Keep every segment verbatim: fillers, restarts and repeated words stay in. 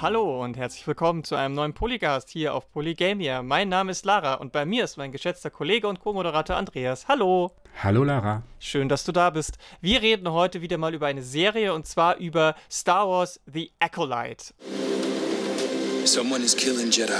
Hallo und herzlich willkommen zu einem neuen Polycast hier auf Polygamia. Mein Name ist Lara und bei mir ist mein geschätzter Kollege und Co-Moderator Andreas. Hallo. Hallo Lara. Schön, dass du da bist. Wir reden heute wieder mal über eine Serie und zwar über Star Wars The Acolyte. Someone is killing Jedi.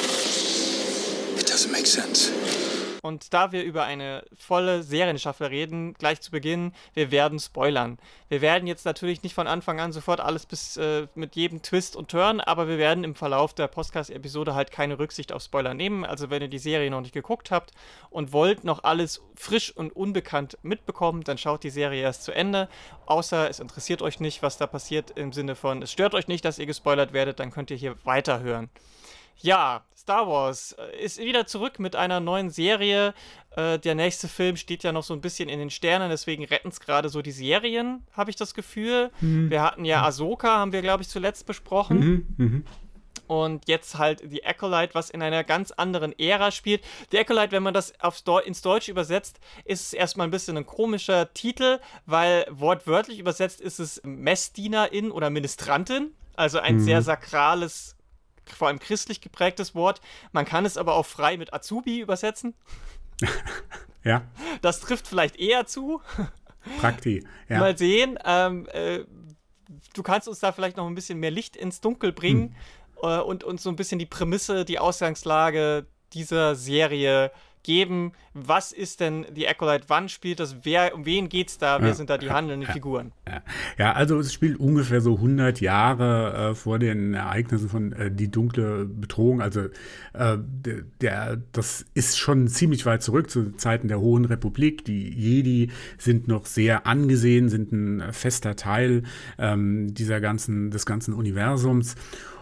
It doesn't make sense. Und da wir über eine volle Serienstaffel reden, gleich zu Beginn, wir werden spoilern. Wir werden jetzt natürlich nicht von Anfang an sofort alles bis äh, mit jedem Twist und Turn, aber wir werden im Verlauf der Podcast-Episode halt keine Rücksicht auf Spoiler nehmen. Also wenn ihr die Serie noch nicht geguckt habt und wollt noch alles frisch und unbekannt mitbekommen, dann schaut die Serie erst zu Ende. Außer es interessiert euch nicht, was da passiert, im Sinne von, es stört euch nicht, dass ihr gespoilert werdet, dann könnt ihr hier weiterhören. Ja, Star Wars ist wieder zurück mit einer neuen Serie. Äh, der nächste Film steht ja noch so ein bisschen in den Sternen, deswegen retten es gerade so die Serien, habe ich das Gefühl. Mhm. Wir hatten ja Ahsoka, haben wir, glaube ich, zuletzt besprochen. Mhm. Mhm. Und jetzt halt The Acolyte, was in einer ganz anderen Ära spielt. The Acolyte, wenn man das aufs Deu- ins Deutsche übersetzt, ist es erstmal ein bisschen ein komischer Titel, weil wortwörtlich übersetzt ist es Messdienerin oder Ministrantin. Also ein mhm. sehr sakrales, vor allem christlich geprägtes Wort. Man kann es aber auch frei mit Azubi übersetzen. Ja. Das trifft vielleicht eher zu. Prakti, ja. Mal sehen. Ähm, äh, du kannst uns da vielleicht noch ein bisschen mehr Licht ins Dunkel bringen hm. äh, und uns so ein bisschen die Prämisse, die Ausgangslage dieser Serie geben. Was ist denn die Acolyte? Wann spielt das? Wer, um wen geht's da? Wer ja, sind da die handelnden ja, Figuren? Ja. ja, also es spielt ungefähr so hundert Jahre äh, vor den Ereignissen von äh, Die dunkle Bedrohung. Also äh, der, das ist schon ziemlich weit zurück zu Zeiten der Hohen Republik. Die Jedi sind noch sehr angesehen, sind ein fester Teil ähm, dieser ganzen, des ganzen Universums.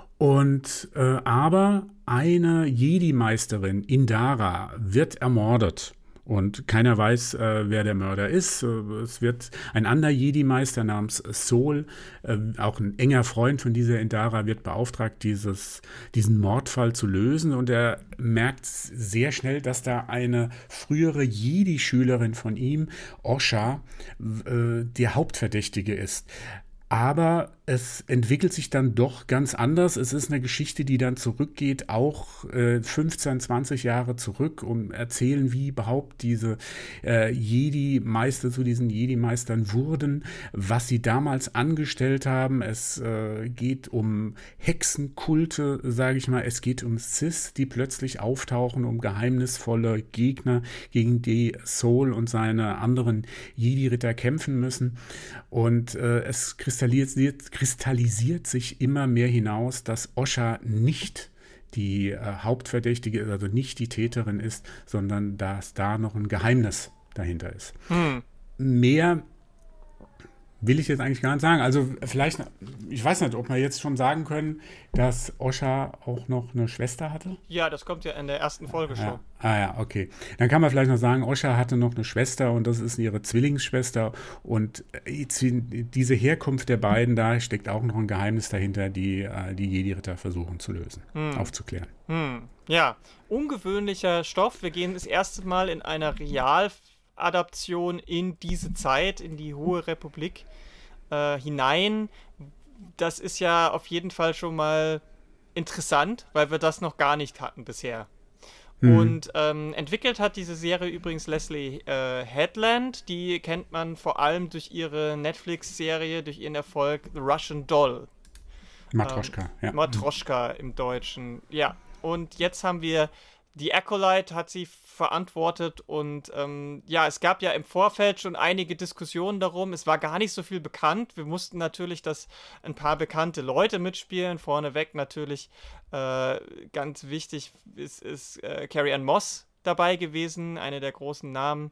Und äh, aber eine Jedi-Meisterin, Indara, wird ermordet. Und keiner weiß, äh, wer der Mörder ist. Es wird ein anderer Jedi-Meister namens Sol, äh, auch ein enger Freund von dieser Indara, wird beauftragt, dieses, diesen Mordfall zu lösen. Und er merkt sehr schnell, dass da eine frühere Jedi-Schülerin von ihm, Osha, äh, die Hauptverdächtige ist. Aber es entwickelt sich dann doch ganz anders. Es ist eine Geschichte, die dann zurückgeht, auch äh, fünfzehn, zwanzig Jahre zurück, um erzählen, wie überhaupt diese äh, Jedi-Meister zu diesen Jedi-Meistern wurden, was sie damals angestellt haben. Es äh, geht um Hexenkulte, sage ich mal. Es geht um Sith, die plötzlich auftauchen, um geheimnisvolle Gegner, gegen die Sol und seine anderen Jedi-Ritter kämpfen müssen. Und äh, es kristallisiert kristallisiert sich immer mehr hinaus, dass Osha nicht die äh, Hauptverdächtige ist, also nicht die Täterin ist, sondern dass da noch ein Geheimnis dahinter ist. Hm. Mehr will ich jetzt eigentlich gar nicht sagen. Also vielleicht, ich weiß nicht, ob wir jetzt schon sagen können, dass Osha auch noch eine Schwester hatte? Ja, das kommt ja in der ersten Folge schon. Ja. Ah ja, okay. Dann kann man vielleicht noch sagen, Osha hatte noch eine Schwester und das ist ihre Zwillingsschwester und diese Herkunft der beiden, da steckt auch noch ein Geheimnis dahinter, die die Jedi-Ritter versuchen zu lösen, hm. aufzuklären. Hm. Ja, ungewöhnlicher Stoff. Wir gehen das erste Mal in einer Realadaption in diese Zeit, in die Hohe Republik äh, hinein. Das ist ja auf jeden Fall schon mal interessant, weil wir das noch gar nicht hatten bisher. Mhm. Und ähm, entwickelt hat diese Serie übrigens Leslie äh, Headland. Die kennt man vor allem durch ihre Netflix-Serie, durch ihren Erfolg The Russian Doll. Matroschka, ähm, ja. Matroschka im Deutschen, ja. Und jetzt haben wir The Acolyte, hat sie verantwortet und ähm, ja, es gab ja im Vorfeld schon einige Diskussionen darum. Es war gar nicht so viel bekannt. Wir mussten natürlich, dass ein paar bekannte Leute mitspielen. Vorneweg natürlich äh, ganz wichtig ist, ist äh, Carrie-Anne Moss dabei gewesen, eine der großen Namen.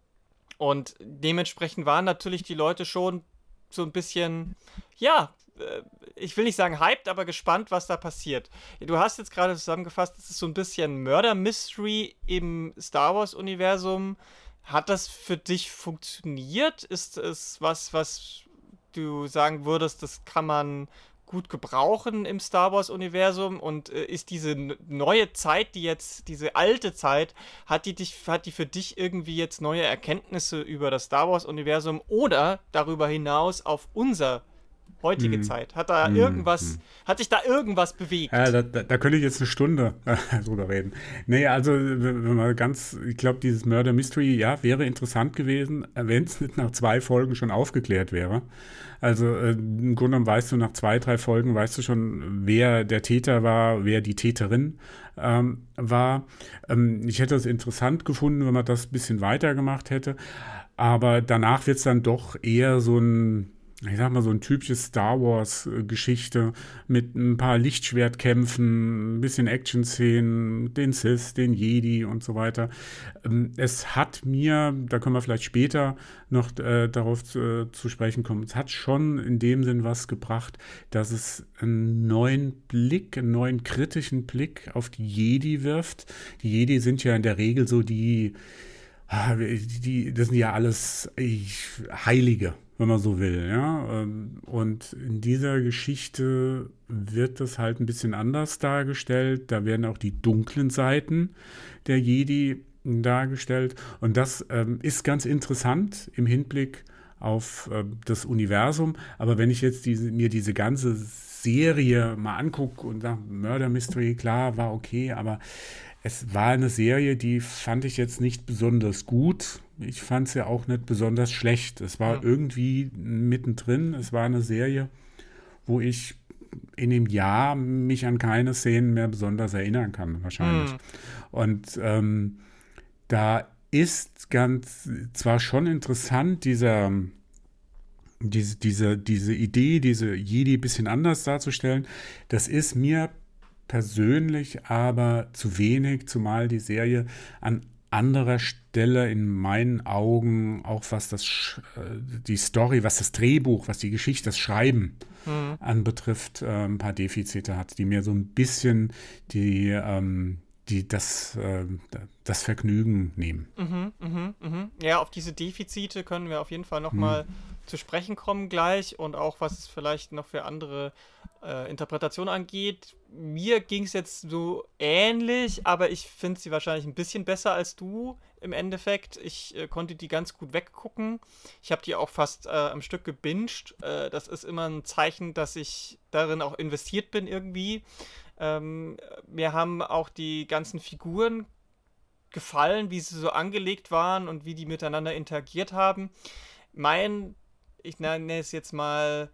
Und dementsprechend waren natürlich die Leute schon so ein bisschen, ja, ich will nicht sagen hyped, aber gespannt, was da passiert. Du hast jetzt gerade zusammengefasst, es ist so ein bisschen Murder-Mystery im Star Wars-Universum. Hat das für dich funktioniert? Ist es was, was du sagen würdest, das kann man gut gebrauchen im Star Wars-Universum? Und äh, ist diese n- neue Zeit, die jetzt, diese alte Zeit, hat die, dich, hat die für dich irgendwie jetzt neue Erkenntnisse über das Star Wars-Universum oder darüber hinaus auf unser heutige hm. Zeit? Hat da hm. irgendwas, hm. hat sich da irgendwas bewegt? Ja, da, da, da könnte ich jetzt eine Stunde drüber reden. Nee, also wenn man ganz, ich glaube, dieses Murder Mystery, ja, wäre interessant gewesen, wenn es nicht nach zwei Folgen schon aufgeklärt wäre. Also äh, im Grunde genommen weißt du, nach zwei, drei Folgen weißt du schon, wer der Täter war, wer die Täterin ähm, war. Ähm, ich hätte es interessant gefunden, wenn man das ein bisschen weiter gemacht hätte. Aber danach wird es dann doch eher so ein, ich sag mal, so ein typisches Star Wars-Geschichte mit ein paar Lichtschwertkämpfen, ein bisschen Action-Szenen, den Sith, den Jedi und so weiter. Es hat mir, da können wir vielleicht später noch äh, darauf zu, zu sprechen kommen, es hat schon in dem Sinn was gebracht, dass es einen neuen Blick, einen neuen kritischen Blick auf die Jedi wirft. Die Jedi sind ja in der Regel so die, die das sind ja alles Heilige, wenn man so will, ja. Und in dieser Geschichte wird das halt ein bisschen anders dargestellt. Da werden auch die dunklen Seiten der Jedi dargestellt. Und das ähm, ist ganz interessant im Hinblick auf äh, das Universum. Aber wenn ich jetzt diese, mir diese ganze Serie mal angucke und sage, Murder Mystery, klar, war okay, aber es war eine Serie, die fand ich jetzt nicht besonders gut. Ich fand sie ja auch nicht besonders schlecht. Es war ja. irgendwie mittendrin. Es war eine Serie, wo ich in dem Jahr mich an keine Szenen mehr besonders erinnern kann, wahrscheinlich. Mhm. Und ähm, da ist ganz, zwar schon interessant, dieser, diese, diese, diese Idee, diese Jedi ein bisschen anders darzustellen. Das ist mir persönlich aber zu wenig, zumal die Serie an anderer Stelle in meinen Augen, auch was das die Story, was das Drehbuch, was die Geschichte, das Schreiben mhm. anbetrifft, äh, ein paar Defizite hat, die mir so ein bisschen die, ähm, die das, äh, das Vergnügen nehmen. Mhm, mh, mh. Ja, auf diese Defizite können wir auf jeden Fall nochmal mhm. zu sprechen kommen gleich und auch, was es vielleicht noch für andere äh, Interpretationen angeht. Mir ging es jetzt so ähnlich, aber ich finde sie wahrscheinlich ein bisschen besser als du im Endeffekt. Ich äh, konnte die ganz gut weggucken. Ich habe die auch fast äh, am Stück gebinged. Äh, das ist immer ein Zeichen, dass ich darin auch investiert bin irgendwie. Ähm, mir haben auch die ganzen Figuren gefallen, wie sie so angelegt waren und wie die miteinander interagiert haben. Mein, ich nenne es jetzt mal,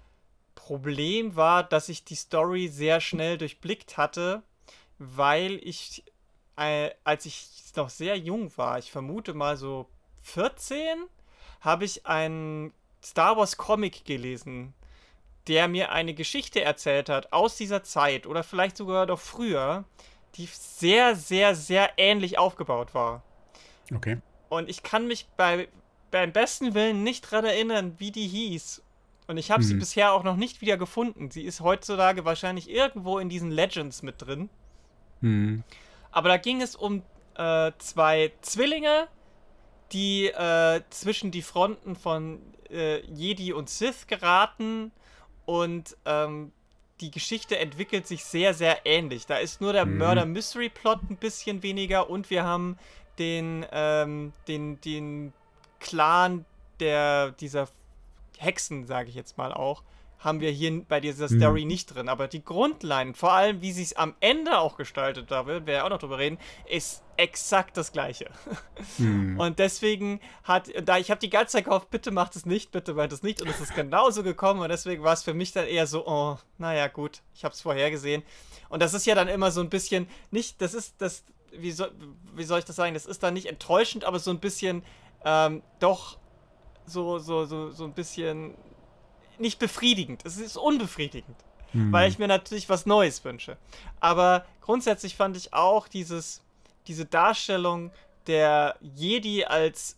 Problem war, dass ich die Story sehr schnell durchblickt hatte, weil ich, äh, als ich noch sehr jung war, ich vermute mal so vierzehn, habe ich einen Star Wars Comic gelesen, der mir eine Geschichte erzählt hat aus dieser Zeit oder vielleicht sogar noch früher, die sehr, sehr, sehr ähnlich aufgebaut war. Okay. Und ich kann mich bei, beim besten Willen nicht dran erinnern, wie die hieß. Und ich habe mhm. sie bisher auch noch nicht wieder gefunden. Sie ist heutzutage wahrscheinlich irgendwo in diesen Legends mit drin. Mhm. Aber da ging es um äh, zwei Zwillinge, die äh, zwischen die Fronten von äh, Jedi und Sith geraten. Und ähm, die Geschichte entwickelt sich sehr, sehr ähnlich. Da ist nur der mhm. Murder-Mystery-Plot ein bisschen weniger und wir haben den, ähm, den, den Clan der, dieser Hexen, sage ich jetzt mal auch, haben wir hier bei dieser Story mhm. nicht drin. Aber die Grundline, vor allem wie sie es am Ende auch gestaltet, da werden wir ja auch noch drüber reden, ist exakt das Gleiche. Mhm. Und deswegen hat, da ich habe die ganze Zeit gehofft, bitte macht es nicht, bitte macht es nicht. Und es ist genauso gekommen und deswegen war es für mich dann eher so, oh, naja gut, ich habe es vorhergesehen. Und das ist ja dann immer so ein bisschen, nicht, das ist, das, wie soll, wie soll ich das sagen, das ist dann nicht enttäuschend, aber so ein bisschen, ähm, doch so, so, so, so ein bisschen nicht befriedigend. Es ist unbefriedigend, hm. weil ich mir natürlich was Neues wünsche. Aber grundsätzlich fand ich auch dieses, diese Darstellung der Jedi als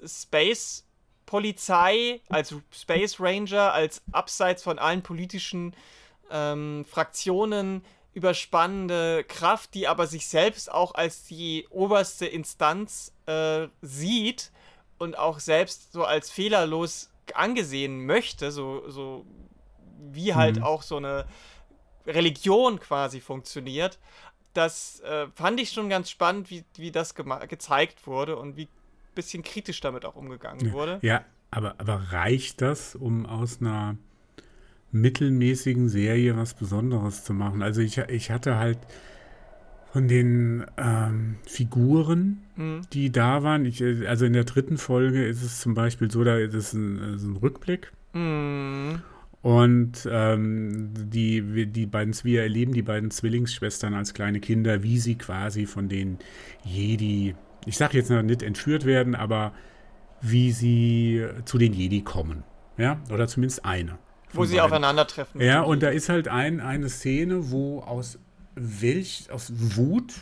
Space-Polizei, als Space Ranger, als abseits von allen politischen ähm, Fraktionen überspannende Kraft, die aber sich selbst auch als die oberste Instanz äh, sieht und auch selbst so als fehlerlos angesehen möchte, so, so wie halt mhm. auch so eine Religion quasi funktioniert. Das äh, fand ich schon ganz spannend, wie, wie das gema- gezeigt wurde und wie ein bisschen kritisch damit auch umgegangen ja. wurde. Ja, aber, aber reicht das, um aus einer mittelmäßigen Serie was Besonderes zu machen. Also ich, ich hatte halt von den ähm, Figuren, Mhm. die da waren, ich, äh, also in der dritten Folge ist es zum Beispiel so, da ist es ein, äh, so ein Rückblick. Mhm. Und ähm, die, wir- die beiden, wir erleben die beiden Zwillingsschwestern als kleine Kinder, wie sie quasi von den Jedi, ich sage jetzt noch nicht entführt werden, aber wie sie zu den Jedi kommen. Ja, oder zumindest eine. Wo von sie beiden. aufeinandertreffen. mit Ja, dem und da Jedi. ist halt ein, eine Szene, wo aus welch, aus Wut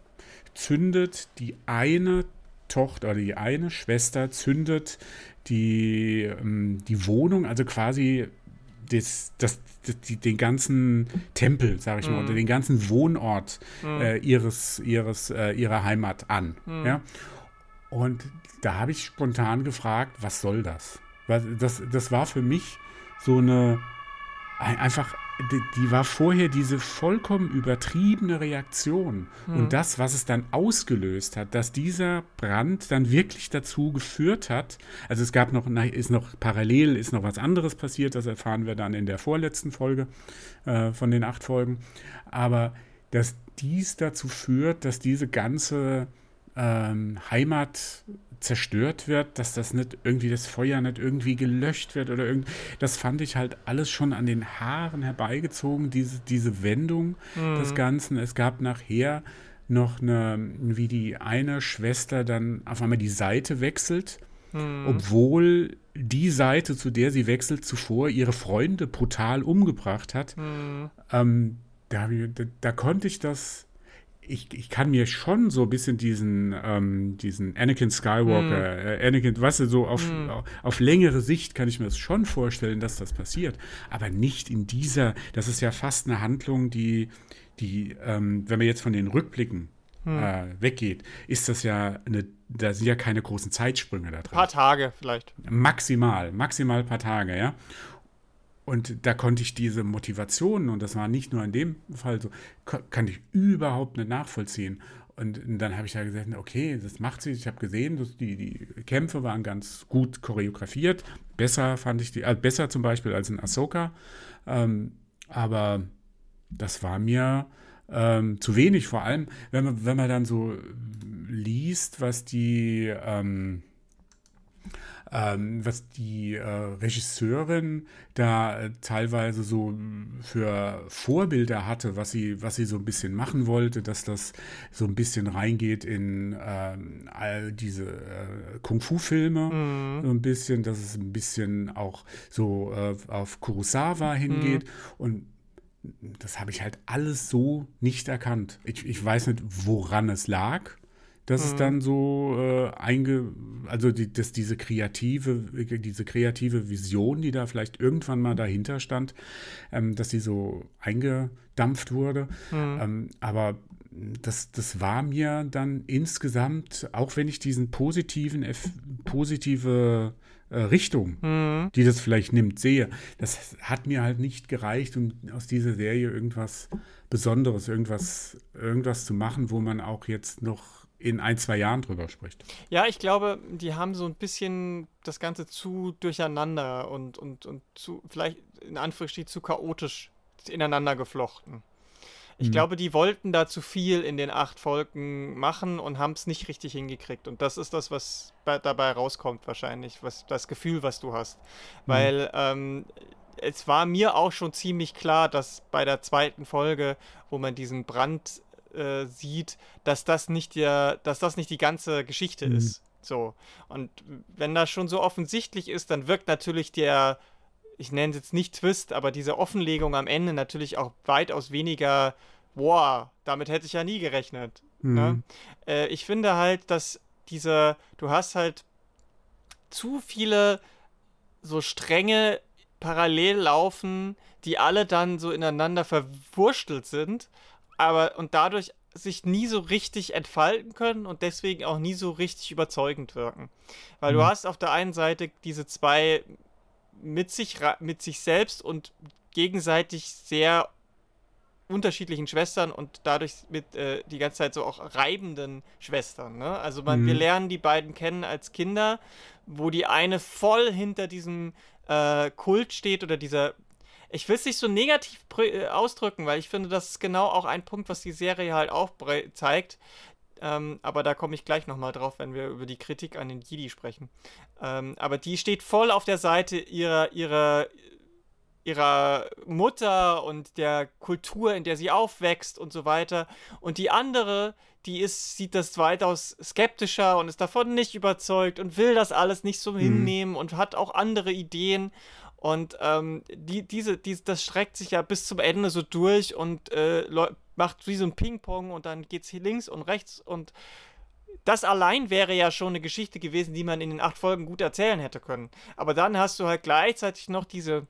zündet die eine Tochter oder die eine Schwester zündet die, ähm, die Wohnung, also quasi das, das, das, die, den ganzen Tempel, sag ich mal, oder Mhm. den ganzen Wohnort Mhm. äh, ihres, ihres, äh, ihrer Heimat an. Mhm. Ja? Und da habe ich spontan gefragt, was soll das? Was, das? Das war für mich so eine, ein- einfach, die, die war vorher diese vollkommen übertriebene Reaktion. Mhm. Und das, was es dann ausgelöst hat, dass dieser Brand dann wirklich dazu geführt hat, also es gab noch, na, ist noch parallel, ist noch was anderes passiert, das erfahren wir dann in der vorletzten Folge äh, von den acht Folgen, aber dass dies dazu führt, dass diese ganze ähm, Heimat zerstört wird, dass das nicht irgendwie das Feuer nicht irgendwie gelöscht wird oder irgend, das fand ich halt alles schon an den Haaren herbeigezogen, diese, diese Wendung des Mhm. Ganzen. Es gab nachher noch eine, wie die eine Schwester dann auf einmal die Seite wechselt, Mhm. obwohl die Seite, zu der sie wechselt, zuvor ihre Freunde brutal umgebracht hat. Mhm. Ähm, da, hab ich- da, da konnte ich das. Ich, ich kann mir schon so ein bisschen diesen, ähm, diesen Anakin Skywalker, äh, Anakin, weißt du, so auf, Mhm. auf, auf längere Sicht kann ich mir das schon vorstellen, dass das passiert. Aber nicht in dieser, das ist ja fast eine Handlung, die, die ähm, wenn man jetzt von den Rückblicken Mhm. äh, weggeht, ist das ja eine, da sind ja keine großen Zeitsprünge da Ein drin. paar Tage vielleicht. Maximal, maximal ein paar Tage, ja. Und da konnte ich diese Motivation, und das war nicht nur in dem Fall so, ko- kann ich überhaupt nicht nachvollziehen. Und dann habe ich da gesagt, okay, das macht sie. Ich habe gesehen, dass die, die Kämpfe waren ganz gut choreografiert. Besser fand ich die, äh, besser zum Beispiel als in Ahsoka. Ähm, aber das war mir ähm, zu wenig, vor allem, wenn man, wenn man dann so liest, was die ähm, ähm, was die äh, Regisseurin da äh, teilweise so mh, für Vorbilder hatte, was sie, was sie so ein bisschen machen wollte, dass das so ein bisschen reingeht in ähm, all diese äh, Kung-Fu-Filme, Mhm. so ein bisschen, dass es ein bisschen auch so äh, auf Kurosawa hingeht. Und das habe ich halt alles so nicht erkannt. Ich, ich weiß nicht, woran es lag, dass es Mhm. dann so äh, einge, also die, dass diese kreative, diese kreative Vision, die da vielleicht irgendwann mal dahinter stand, ähm, dass die so eingedampft wurde. Mhm. Ähm, aber das, das war mir dann insgesamt, auch wenn ich diesen positiven, Eff- positive äh, Richtung, Mhm. die das vielleicht nimmt, sehe, das hat mir halt nicht gereicht, um aus dieser Serie irgendwas Besonderes, irgendwas, irgendwas zu machen, wo man auch jetzt noch in ein, zwei Jahren drüber spricht. Ja, ich glaube, die haben so ein bisschen das Ganze zu durcheinander und, und, und zu, vielleicht in Anführungsstrichen zu chaotisch ineinander geflochten. Ich Mhm. glaube, die wollten da zu viel in den acht Folgen machen und haben es nicht richtig hingekriegt. Und das ist das, was bei, dabei rauskommt wahrscheinlich, was das Gefühl, was du hast. Weil ähm, es war mir auch schon ziemlich klar, dass bei der zweiten Folge, wo man diesen Brand äh, sieht, dass das nicht der, dass das nicht die ganze Geschichte Mhm. ist. So. Und wenn das schon so offensichtlich ist, dann wirkt natürlich der, ich nenne es jetzt nicht Twist, aber diese Offenlegung am Ende natürlich auch weitaus weniger, boah, damit hätte ich ja nie gerechnet. Ne? Mhm. Äh, ich finde halt, dass diese, du hast halt zu viele so Stränge parallel laufen, die alle dann so ineinander verwurstelt sind, aber und dadurch sich nie so richtig entfalten können und deswegen auch nie so richtig überzeugend wirken. Weil du Mhm. hast auf der einen Seite diese zwei mit sich, ra- mit sich selbst und gegenseitig sehr unterschiedlichen Schwestern und dadurch mit äh, die ganze Zeit so auch reibenden Schwestern. Ne? Also man, wir Mhm. lernen die beiden kennen als Kinder, wo die eine voll hinter diesem äh, Kult steht oder dieser, ich will es nicht so negativ prä- äh, ausdrücken, weil ich finde, das ist genau auch ein Punkt, was die Serie halt auch bre- zeigt. Ähm, aber da komme ich gleich nochmal drauf, wenn wir über die Kritik an den Jedi sprechen. Ähm, aber die steht voll auf der Seite ihrer, ihrer, ihrer Mutter und der Kultur, in der sie aufwächst und so weiter. Und die andere, die ist, sieht das weitaus skeptischer und ist davon nicht überzeugt und will das alles nicht so mhm. hinnehmen und hat auch andere Ideen. Und ähm, die, diese, die, das streckt sich ja bis zum Ende so durch und äh, macht wie so ein Ping-Pong und dann geht's hier links und rechts und das allein wäre ja schon eine Geschichte gewesen, die man in den acht Folgen gut erzählen hätte können. Aber dann hast du halt gleichzeitig noch diese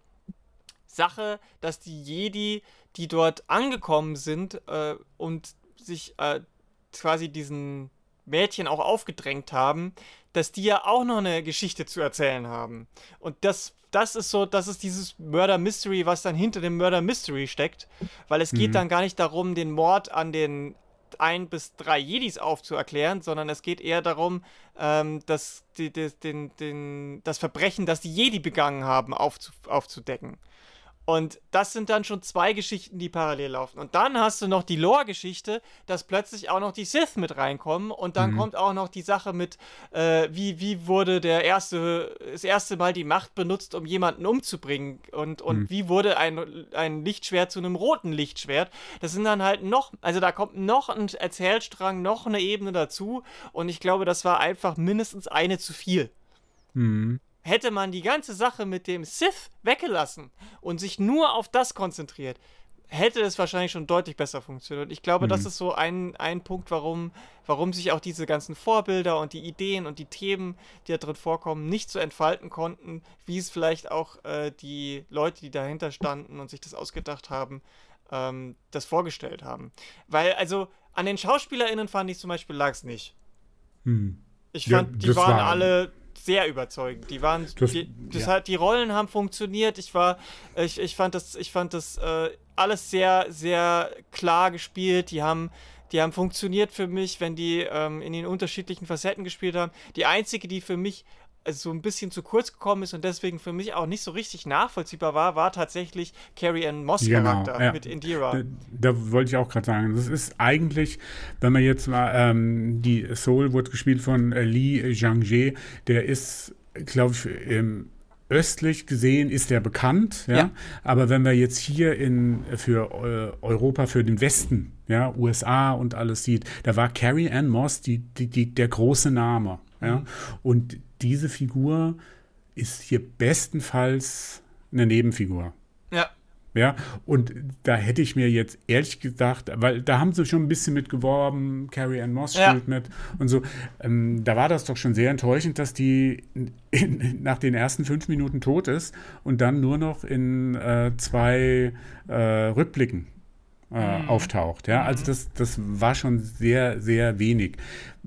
Sache, dass die Jedi, die dort angekommen sind äh, und sich äh, quasi diesen Mädchen auch aufgedrängt haben, dass die ja auch noch eine Geschichte zu erzählen haben. Und das, das ist so, das ist dieses Murder Mystery, was dann hinter dem Murder Mystery steckt, weil es mhm. geht dann gar nicht darum, den Mord an den ein bis drei Jedis aufzuerklären, sondern es geht eher darum, ähm, dass die, die, den, den, das Verbrechen, das die Jedi begangen haben, aufzu, aufzudecken. Und das sind dann schon zwei Geschichten, die parallel laufen. Und dann hast du noch die Lore-Geschichte, dass plötzlich auch noch die Sith mit reinkommen. Und dann mhm. kommt auch noch die Sache mit, äh, wie, wie wurde der erste, das erste Mal die Macht benutzt, um jemanden umzubringen. Und, und mhm. wie wurde ein, ein Lichtschwert zu einem roten Lichtschwert. Das sind dann halt noch, also da kommt noch ein Erzählstrang, noch eine Ebene dazu. Und ich glaube, das war einfach mindestens eine zu viel. Mhm. Hätte man die ganze Sache mit dem Sith weggelassen und sich nur auf das konzentriert, hätte es wahrscheinlich schon deutlich besser funktioniert. Und ich glaube, mhm. das ist so ein, ein Punkt, warum, warum sich auch diese ganzen Vorbilder und die Ideen und die Themen, die da drin vorkommen, nicht so entfalten konnten, wie es vielleicht auch äh, die Leute, die dahinter standen und sich das ausgedacht haben, ähm, das vorgestellt haben. Weil, also, an den SchauspielerInnen fand ich zum Beispiel lag es nicht. Mhm. Ich fand, ja, die waren war alle sehr überzeugend. Die waren, das, die, das ja. hat, die Rollen haben funktioniert. Ich war, ich, ich fand das, ich fand das äh, alles sehr, sehr klar gespielt. Die haben, die haben funktioniert für mich, wenn die ähm, in den unterschiedlichen Facetten gespielt haben. Die einzige, die für mich so ein bisschen zu kurz gekommen ist und deswegen für mich auch nicht so richtig nachvollziehbar war, war tatsächlich Carrie-Ann Moss Charakter genau, ja. mit Indira. Da, da wollte ich auch gerade sagen, das ist eigentlich, wenn man jetzt mal, ähm, die Soul wurde gespielt von äh, Lee Jung-jae, der ist, glaube ich, ähm, östlich gesehen ist der bekannt, ja? ja. Aber wenn wir jetzt hier in, für äh, Europa, für den Westen, ja, U S A und alles sieht, da war Carrie-Ann Moss die, die, die, der große Name. Ja? Mhm. Und diese Figur ist hier bestenfalls eine Nebenfigur. Ja. Ja, und da hätte ich mir jetzt ehrlich gedacht, weil da haben sie schon ein bisschen mit geworben, Carrie-Ann Moss spielt ja. mit und so. Ähm, da war das doch schon sehr enttäuschend, dass die in, in, nach den ersten fünf Minuten tot ist und dann nur noch in äh, zwei äh, Rückblicken äh, mhm. auftaucht. Ja, also das, das war schon sehr, sehr wenig.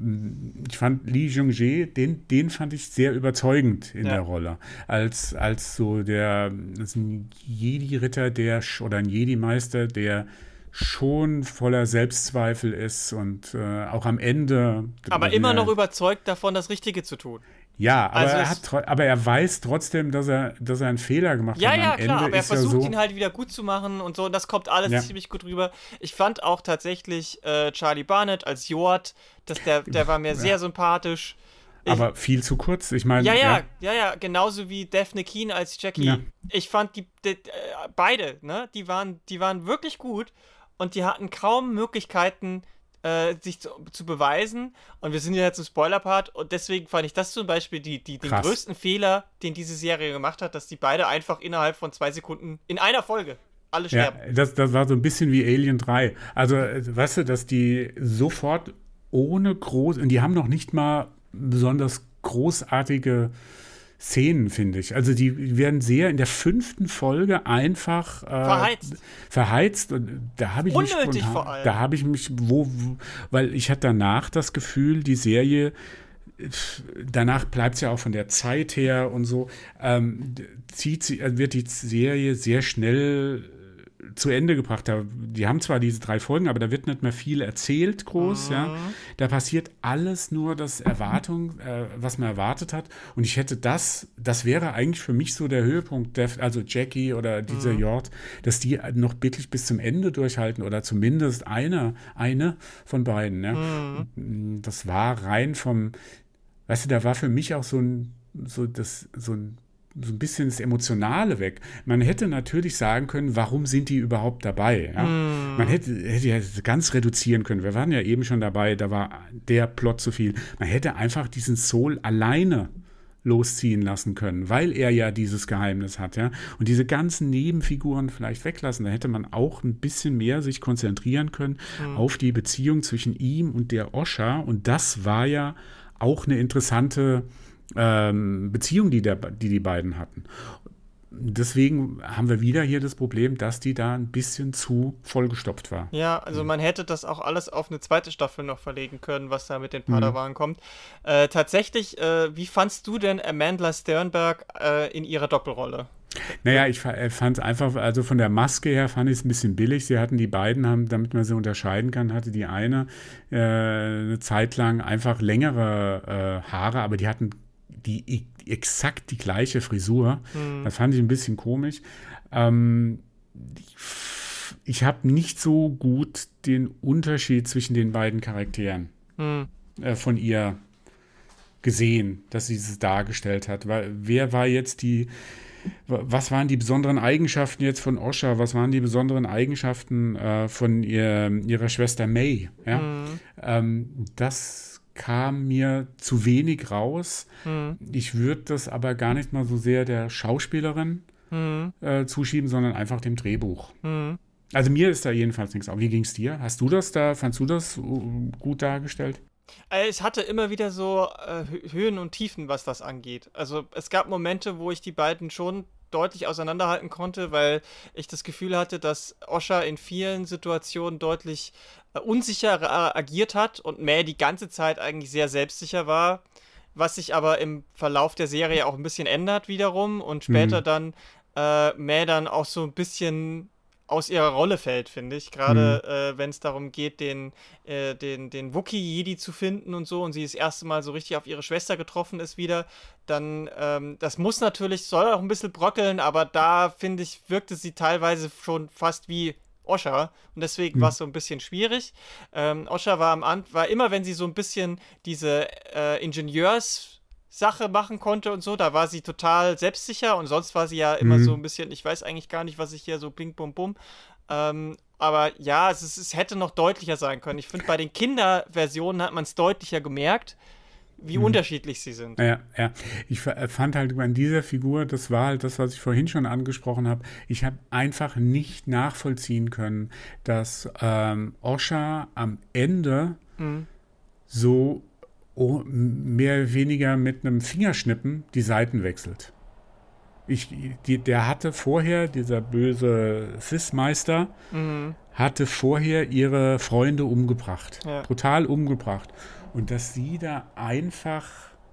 Ich fand Lee Jung-jae, den, den fand ich sehr überzeugend in ja. der Rolle. Als, als so der, das ist ein Jedi-Ritter, der, oder ein Jedi-Meister, der schon voller Selbstzweifel ist und äh, auch am Ende. Aber immer noch überzeugt davon, das Richtige zu tun. Ja, aber, also er hat, aber er weiß trotzdem, dass er, dass er einen Fehler gemacht ja, hat. Ja, ja, klar, Ende aber er versucht er so, ihn halt wieder gut zu machen und so. Und das kommt alles ja. ziemlich gut rüber. Ich fand auch tatsächlich äh, Charlie Barnett als Jord, dass der, der war mir ja. sehr sympathisch. Ich, aber viel zu kurz, ich meine. Ja, ja, ja, ja, ja, genauso wie Daphne Keane als Jackie. Ja. Ich fand die, die äh, beide, ne, die waren, die waren wirklich gut und die hatten kaum Möglichkeiten, Äh, sich zu, zu beweisen. Und wir sind ja jetzt im Spoiler-Part und deswegen fand ich das zum Beispiel die, die, den Krass. größten Fehler, den diese Serie gemacht hat, dass die beide einfach innerhalb von zwei Sekunden in einer Folge alle sterben. Ja, das, das war so ein bisschen wie Alien drei. Also, weißt du, dass die sofort ohne groß, und die haben noch nicht mal besonders großartige Szenen, finde ich. Also die werden sehr in der fünften Folge einfach äh, verheizt. Verheizt. Und da habe ich Unnötig mich spontan, vor allem. Da habe ich mich, wo, wo, weil ich hatte danach das Gefühl, die Serie, danach bleibt es ja auch von der Zeit her und so, ähm, zieht sie, wird die Serie sehr schnell zu Ende gebracht. Da, die haben zwar diese drei Folgen, aber da wird nicht mehr viel erzählt groß. Mhm. Ja. Da passiert alles nur das Erwartung, äh, was man erwartet hat. Und ich hätte das, das wäre eigentlich für mich so der Höhepunkt, der, also Jackie oder dieser mhm. Jord, dass die noch wirklich bis zum Ende durchhalten oder zumindest eine, eine von beiden. Ja. Mhm. Das war rein vom, weißt du, da war für mich auch so ein, so das, so ein so ein bisschen das Emotionale weg. Man hätte natürlich sagen können, warum sind die überhaupt dabei? Ja? Mm. Man hätte, hätte ja ganz reduzieren können. Wir waren ja eben schon dabei, da war der Plot zu viel. Man hätte einfach diesen Soul alleine losziehen lassen können, weil er ja dieses Geheimnis hat. Ja? Und diese ganzen Nebenfiguren vielleicht weglassen. Da hätte man auch ein bisschen mehr sich konzentrieren können mm. auf die Beziehung zwischen ihm und der Osha. Und das war ja auch eine interessante Ähm, Beziehung, die, der, die die beiden hatten. Deswegen haben wir wieder hier das Problem, dass die da ein bisschen zu vollgestopft war. Ja, also mhm. man hätte das auch alles auf eine zweite Staffel noch verlegen können, was da mit den Padawan mhm. kommt. Äh, tatsächlich, äh, wie fandst du denn Amandla Sternberg äh, in ihrer Doppelrolle? Naja, ich fand es einfach, also von der Maske her fand ich es ein bisschen billig. Sie hatten die beiden, haben, damit man sie unterscheiden kann, hatte die eine äh, eine Zeit lang einfach längere äh, Haare, aber die hatten die exakt die gleiche Frisur. Mhm. Das fand ich ein bisschen komisch. Ähm, ich ich habe nicht so gut den Unterschied zwischen den beiden Charakteren mhm. äh, von ihr gesehen, dass sie es dargestellt hat. Weil, wer war jetzt die Was waren die besonderen Eigenschaften jetzt von Osha? Was waren die besonderen Eigenschaften äh, von ihr, ihrer Schwester May? Ja? Mhm. Ähm, das kam mir zu wenig raus. Mhm. Ich würde das aber gar nicht mal so sehr der Schauspielerin mhm. äh, zuschieben, sondern einfach dem Drehbuch. Mhm. Also mir ist da jedenfalls nichts auf. Wie ging es dir? Hast du das da, fandst du das gut dargestellt? Es hatte immer wieder so äh, Höhen und Tiefen, was das angeht. Also es gab Momente, wo ich die beiden schon deutlich auseinanderhalten konnte, weil ich das Gefühl hatte, dass Osha in vielen Situationen deutlich äh, unsicher äh, agiert hat und May die ganze Zeit eigentlich sehr selbstsicher war, was sich aber im Verlauf der Serie auch ein bisschen ändert wiederum und später mhm. dann äh, May dann auch so ein bisschen aus ihrer Rolle fällt, finde ich. Gerade mhm. äh, wenn es darum geht, den, äh, den, den Wookiee-Jedi zu finden und so und sie das erste Mal so richtig auf ihre Schwester getroffen ist wieder, dann, ähm, das muss natürlich, soll auch ein bisschen bröckeln, aber da, finde ich, wirkte sie teilweise schon fast wie Osha und deswegen mhm. war es so ein bisschen schwierig. Ähm, Osha war am Anfang, war immer, wenn sie so ein bisschen diese äh, Ingenieurs- Sache machen konnte und so, da war sie total selbstsicher und sonst war sie ja immer mhm. so ein bisschen, ich weiß eigentlich gar nicht, was ich hier so bling, bum, bum. Ähm, aber ja, es, ist, es hätte noch deutlicher sein können. Ich finde, bei den Kinderversionen hat man es deutlicher gemerkt, wie mhm. unterschiedlich sie sind. Ja, ja. Ich fand halt an dieser Figur, das war halt das, was ich vorhin schon angesprochen habe, ich habe einfach nicht nachvollziehen können, dass ähm, Osha am Ende mhm. so Oh, mehr oder weniger mit einem Fingerschnippen die Seiten wechselt. Ich, die, der hatte vorher, dieser böse Sith-Meister, mhm. hatte vorher ihre Freunde umgebracht. Ja. Brutal umgebracht. Und dass sie da einfach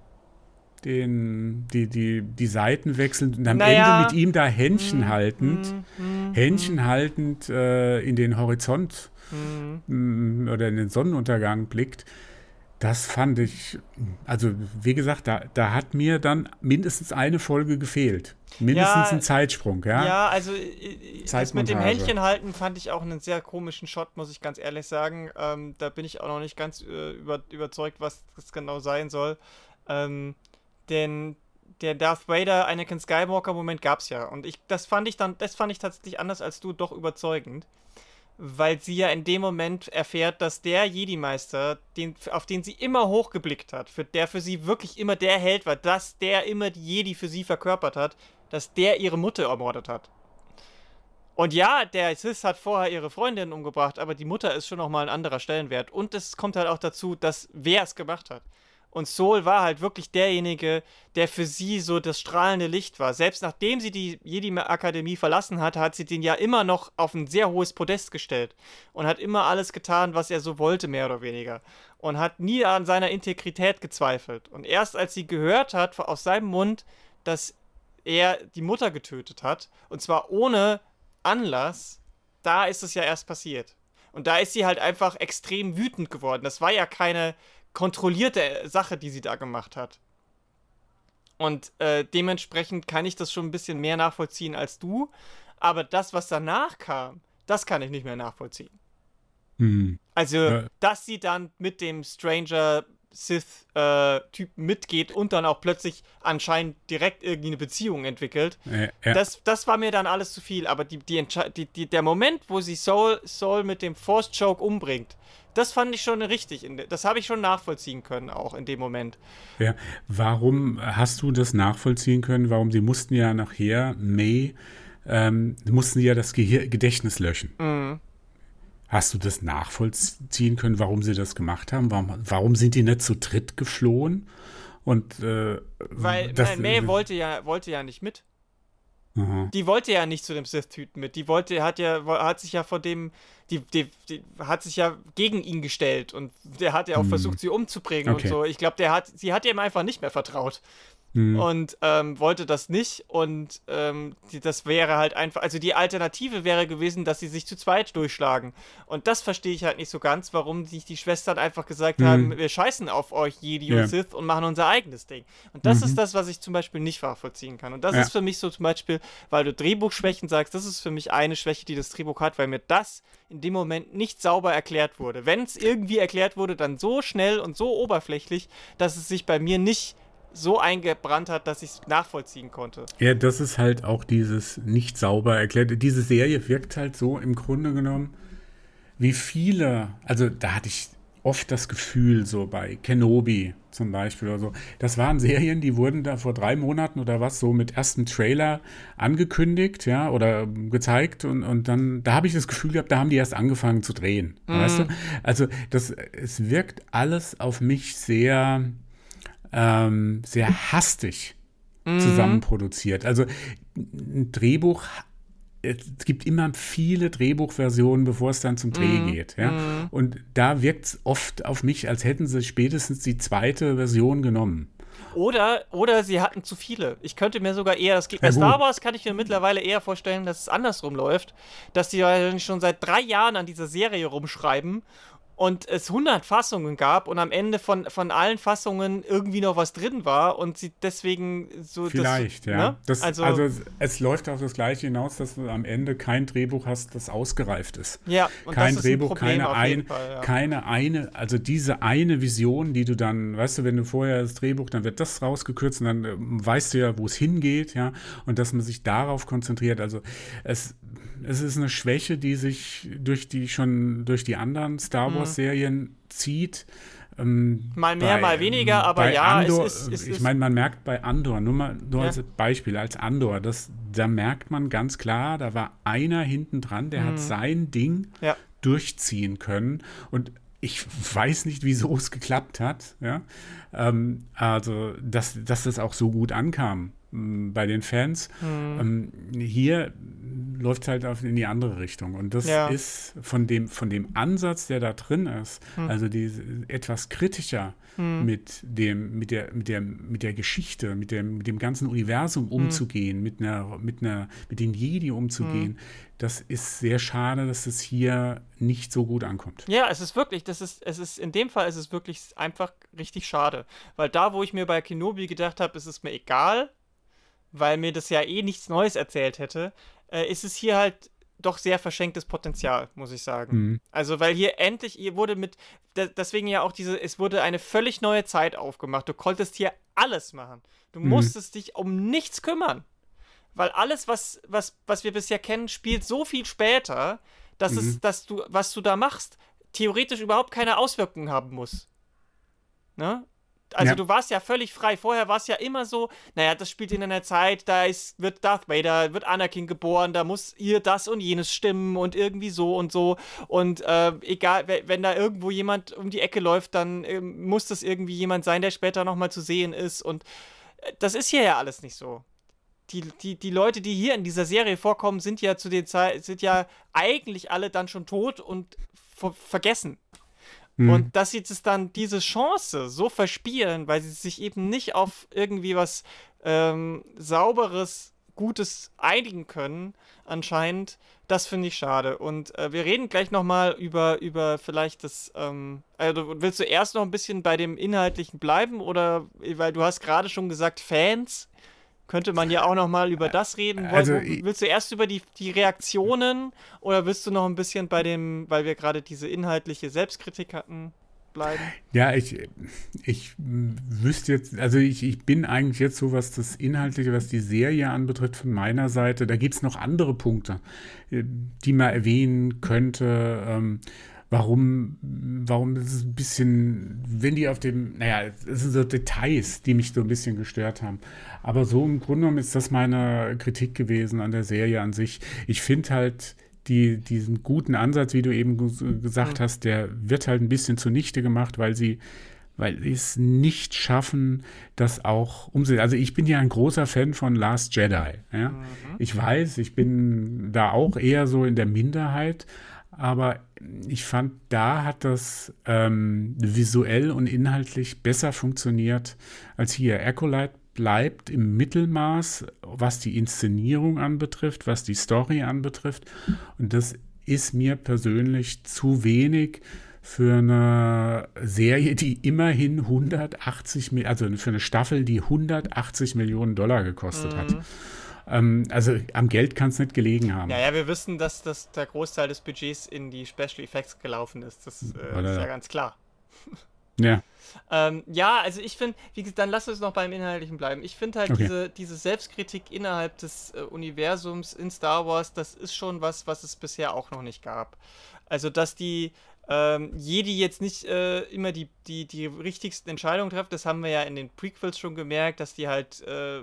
den, die, die, die Seiten wechseln und am naja. Ende mit ihm da Händchen mhm. haltend, mhm. Händchen haltend äh, in den Horizont mhm. oder in den Sonnenuntergang blickt. Das fand ich, also wie gesagt, da, da hat mir dann mindestens eine Folge gefehlt. Mindestens ja, ein Zeitsprung, ja. Ja, also das mit dem Händchen halten fand ich auch einen sehr komischen Shot, muss ich ganz ehrlich sagen. Ähm, da bin ich auch noch nicht ganz äh, über, überzeugt, was das genau sein soll. Ähm, denn der Darth Vader, Anakin Skywalker-Moment gab es ja. Und ich, das fand ich dann, das fand ich tatsächlich anders als du, doch überzeugend. Weil sie ja in dem Moment erfährt, dass der Jedi-Meister, den, auf den sie immer hochgeblickt hat, für, der für sie wirklich immer der Held war, dass der immer die Jedi für sie verkörpert hat, dass der ihre Mutter ermordet hat. Und ja, der Sith hat vorher ihre Freundin umgebracht, aber die Mutter ist schon nochmal ein anderer Stellenwert. Und es kommt halt auch dazu, dass wer es gemacht hat. Und Sol war halt wirklich derjenige, der für sie so das strahlende Licht war. Selbst nachdem sie die Jedi-Akademie verlassen hat, hat sie den ja immer noch auf ein sehr hohes Podest gestellt. Und hat immer alles getan, was er so wollte, mehr oder weniger. Und hat nie an seiner Integrität gezweifelt. Und erst als sie gehört hat aus seinem Mund, dass er die Mutter getötet hat, und zwar ohne Anlass, da ist es ja erst passiert. Und da ist sie halt einfach extrem wütend geworden. Das war ja keine kontrollierte Sache, die sie da gemacht hat. Und äh, dementsprechend kann ich das schon ein bisschen mehr nachvollziehen als du. Aber das, was danach kam, das kann ich nicht mehr nachvollziehen. Hm. Also, ja. dass sie dann mit dem Stranger Sith-Typen äh, mitgeht und dann auch plötzlich anscheinend direkt irgendwie eine Beziehung entwickelt, ja, ja. Das, das war mir dann alles zu viel. Aber die, die, die, die, der Moment, wo sie Saul, Saul mit dem Force-Choke umbringt, das fand ich schon richtig. Das habe ich schon nachvollziehen können, auch in dem Moment. Ja, warum hast du das nachvollziehen können? Warum? Sie mussten ja nachher, May, ähm, mussten ja das Gehir- Gedächtnis löschen. Mhm. Hast du das nachvollziehen können, warum sie das gemacht haben? Warum, warum sind die nicht zu dritt geflohen? Und, äh, weil das, weil May wollte ja, wollte ja nicht mit. Aha. Die wollte ja nicht zu dem Sith-Typen mit. Die wollte, hat ja, hat sich ja vor dem, die, die, die hat sich ja gegen ihn gestellt und der hat ja auch hm. versucht, sie umzubringen okay. und so. Ich glaube, der hat, sie hat ihm einfach nicht mehr vertraut. Hm. Und ähm, wollte das nicht und ähm, die, das wäre halt einfach, also die Alternative wäre gewesen, dass sie sich zu zweit durchschlagen. Und das verstehe ich halt nicht so ganz, warum sich die Schwestern einfach gesagt hm. haben, wir scheißen auf euch Jedi ja. und Sith und machen unser eigenes Ding. Und das mhm. ist das, was ich zum Beispiel nicht nachvollziehen kann. Und das ja. ist für mich so zum Beispiel, weil du Drehbuchschwächen sagst, das ist für mich eine Schwäche, die das Drehbuch hat, weil mir das in dem Moment nicht sauber erklärt wurde. Wenn es irgendwie erklärt wurde, dann so schnell und so oberflächlich, dass es sich bei mir nicht so eingebrannt hat, dass ich es nachvollziehen konnte. Ja, das ist halt auch dieses nicht sauber erklärt. Diese Serie wirkt halt so im Grunde genommen, wie viele, also da hatte ich oft das Gefühl, so bei Kenobi zum Beispiel oder so, das waren Serien, die wurden da vor drei Monaten oder was so mit erstem Trailer angekündigt, ja, oder gezeigt und, und dann, da habe ich das Gefühl gehabt, da haben die erst angefangen zu drehen, mhm. weißt du? Also das, es wirkt alles auf mich sehr Ähm, sehr hastig mhm. zusammenproduziert. Also ein Drehbuch, es gibt immer viele Drehbuchversionen, bevor es dann zum Dreh mhm. geht. Ja? Mhm. Und da wirkt es oft auf mich, als hätten sie spätestens die zweite Version genommen. Oder, oder sie hatten zu viele. Ich könnte mir sogar eher das Bei Star Wars kann ich mir mittlerweile eher vorstellen, dass es andersrum läuft, dass die schon seit drei Jahren an dieser Serie rumschreiben und es hundert Fassungen gab und am Ende von, von allen Fassungen irgendwie noch was drin war und sie deswegen so... Vielleicht, das, ja. Ne? Das, also, also es, es läuft auf das Gleiche hinaus, dass du am Ende kein Drehbuch hast, das ausgereift ist. Ja, und kein das ist Drehbuch, ein Problem keine, auf ein, jeden Fall, ja. keine eine, also diese eine Vision, die du dann, weißt du, wenn du vorher das Drehbuch, dann wird das rausgekürzt und dann äh, weißt du ja, wo es hingeht, ja, und dass man sich darauf konzentriert. Also es, es ist eine Schwäche, die sich durch die schon durch die anderen Star Wars-Serien mhm. zieht. Ähm, mal mehr, bei, mal weniger, aber ja, Andor, es ist... Es ich ist meine, man merkt bei Andor, nur mal nur ja. als Beispiel, als Andor, das, da merkt man ganz klar, da war einer hinten dran, der mhm. hat sein Ding ja. durchziehen können und ich weiß nicht, wieso es geklappt hat, ja, ähm, also, dass, dass das auch so gut ankam m, bei den Fans. Mhm. Ähm, hier läuft es halt auf in die andere Richtung und das ja. ist von dem, von dem Ansatz, der da drin ist, mhm. also die etwas kritischer mhm. mit dem, mit der, mit der, mit der Geschichte, mit dem, mit dem ganzen Universum umzugehen, mhm. mit einer, mit einer, mit den Jedi umzugehen, mhm. das ist sehr schade, dass es hier nicht so gut ankommt. Ja, es ist wirklich, das ist, es ist, in dem Fall ist es wirklich einfach richtig schade. Weil da, wo ich mir bei Kenobi gedacht habe, ist es mir egal, weil mir das ja eh nichts Neues erzählt hätte, äh, ist es hier halt doch sehr verschenktes Potenzial, muss ich sagen. Mhm. Also, weil hier endlich, hier wurde mit, deswegen ja auch diese, es wurde eine völlig neue Zeit aufgemacht. Du konntest hier alles machen. Du mhm. musstest dich um nichts kümmern. Weil alles, was, was, was wir bisher kennen, spielt so viel später, dass mhm. es, dass du, was du da machst, theoretisch überhaupt keine Auswirkungen haben muss. Ne? Also ja. du warst ja völlig frei. Vorher war es ja immer so, naja, das spielt in einer Zeit, da ist, wird Darth Vader, wird Anakin geboren, da muss hier das und jenes stimmen und irgendwie so und so. Und äh, egal, wenn da irgendwo jemand um die Ecke läuft, dann äh, muss das irgendwie jemand sein, der später nochmal zu sehen ist. Und äh, das ist hier ja alles nicht so. Die, die, die Leute, die hier in dieser Serie vorkommen, sind ja zu den Zeit, sind ja eigentlich alle dann schon tot und ver- vergessen. Mhm. Und dass sie das dann, diese Chance so verspielen, weil sie sich eben nicht auf irgendwie was ähm, Sauberes, Gutes einigen können, anscheinend, das finde ich schade. Und äh, wir reden gleich nochmal über, über vielleicht das, ähm, also willst du erst noch ein bisschen bei dem Inhaltlichen bleiben oder, weil du hast gerade schon gesagt, Fans, könnte man ja auch nochmal über das reden. Also, willst du erst über die, die Reaktionen oder willst du noch ein bisschen bei dem, weil wir gerade diese inhaltliche Selbstkritik hatten, bleiben? Ja, ich, ich wüsste jetzt, also ich, ich bin eigentlich jetzt so, was das Inhaltliche, was die Serie anbetrifft, von meiner Seite, da gibt es noch andere Punkte, die man erwähnen könnte. Ähm, warum, warum ist es ein bisschen, wenn die auf dem, naja, es sind so Details, die mich so ein bisschen gestört haben. Aber so im Grunde genommen ist das meine Kritik gewesen an der Serie an sich. Ich finde halt, Die, diesen guten Ansatz, wie du eben gesagt hast, der wird halt ein bisschen zunichte gemacht, weil sie, weil sie es nicht schaffen, das auch umzusetzen. Also ich bin ja ein großer Fan von Last Jedi. Ja? Mhm. Ich weiß, ich bin da auch eher so in der Minderheit, aber ich fand, da hat das ähm, visuell und inhaltlich besser funktioniert als hier. Acolyte bleibt im Mittelmaß, was die Inszenierung anbetrifft, was die Story anbetrifft. Und das ist mir persönlich zu wenig für eine Serie, die immerhin hundertachtzig, also für eine Staffel, die hundertachtzig Millionen Dollar gekostet mhm. hat. Ähm, also am Geld kann es nicht gelegen haben. Ja, ja, wir wissen, dass das der Großteil des Budgets in die Special Effects gelaufen ist. Das äh, ist ja ganz klar. Ja. Ähm, ja, also ich finde, wie gesagt, dann lass uns noch beim Inhaltlichen bleiben. Ich finde halt okay. diese, diese Selbstkritik innerhalb des äh, Universums in Star Wars, das ist schon was, was es bisher auch noch nicht gab. Also, dass die ähm, Jedi jetzt nicht äh, immer die, die, die richtigsten Entscheidungen treffen, das haben wir ja in den Prequels schon gemerkt, dass die halt äh,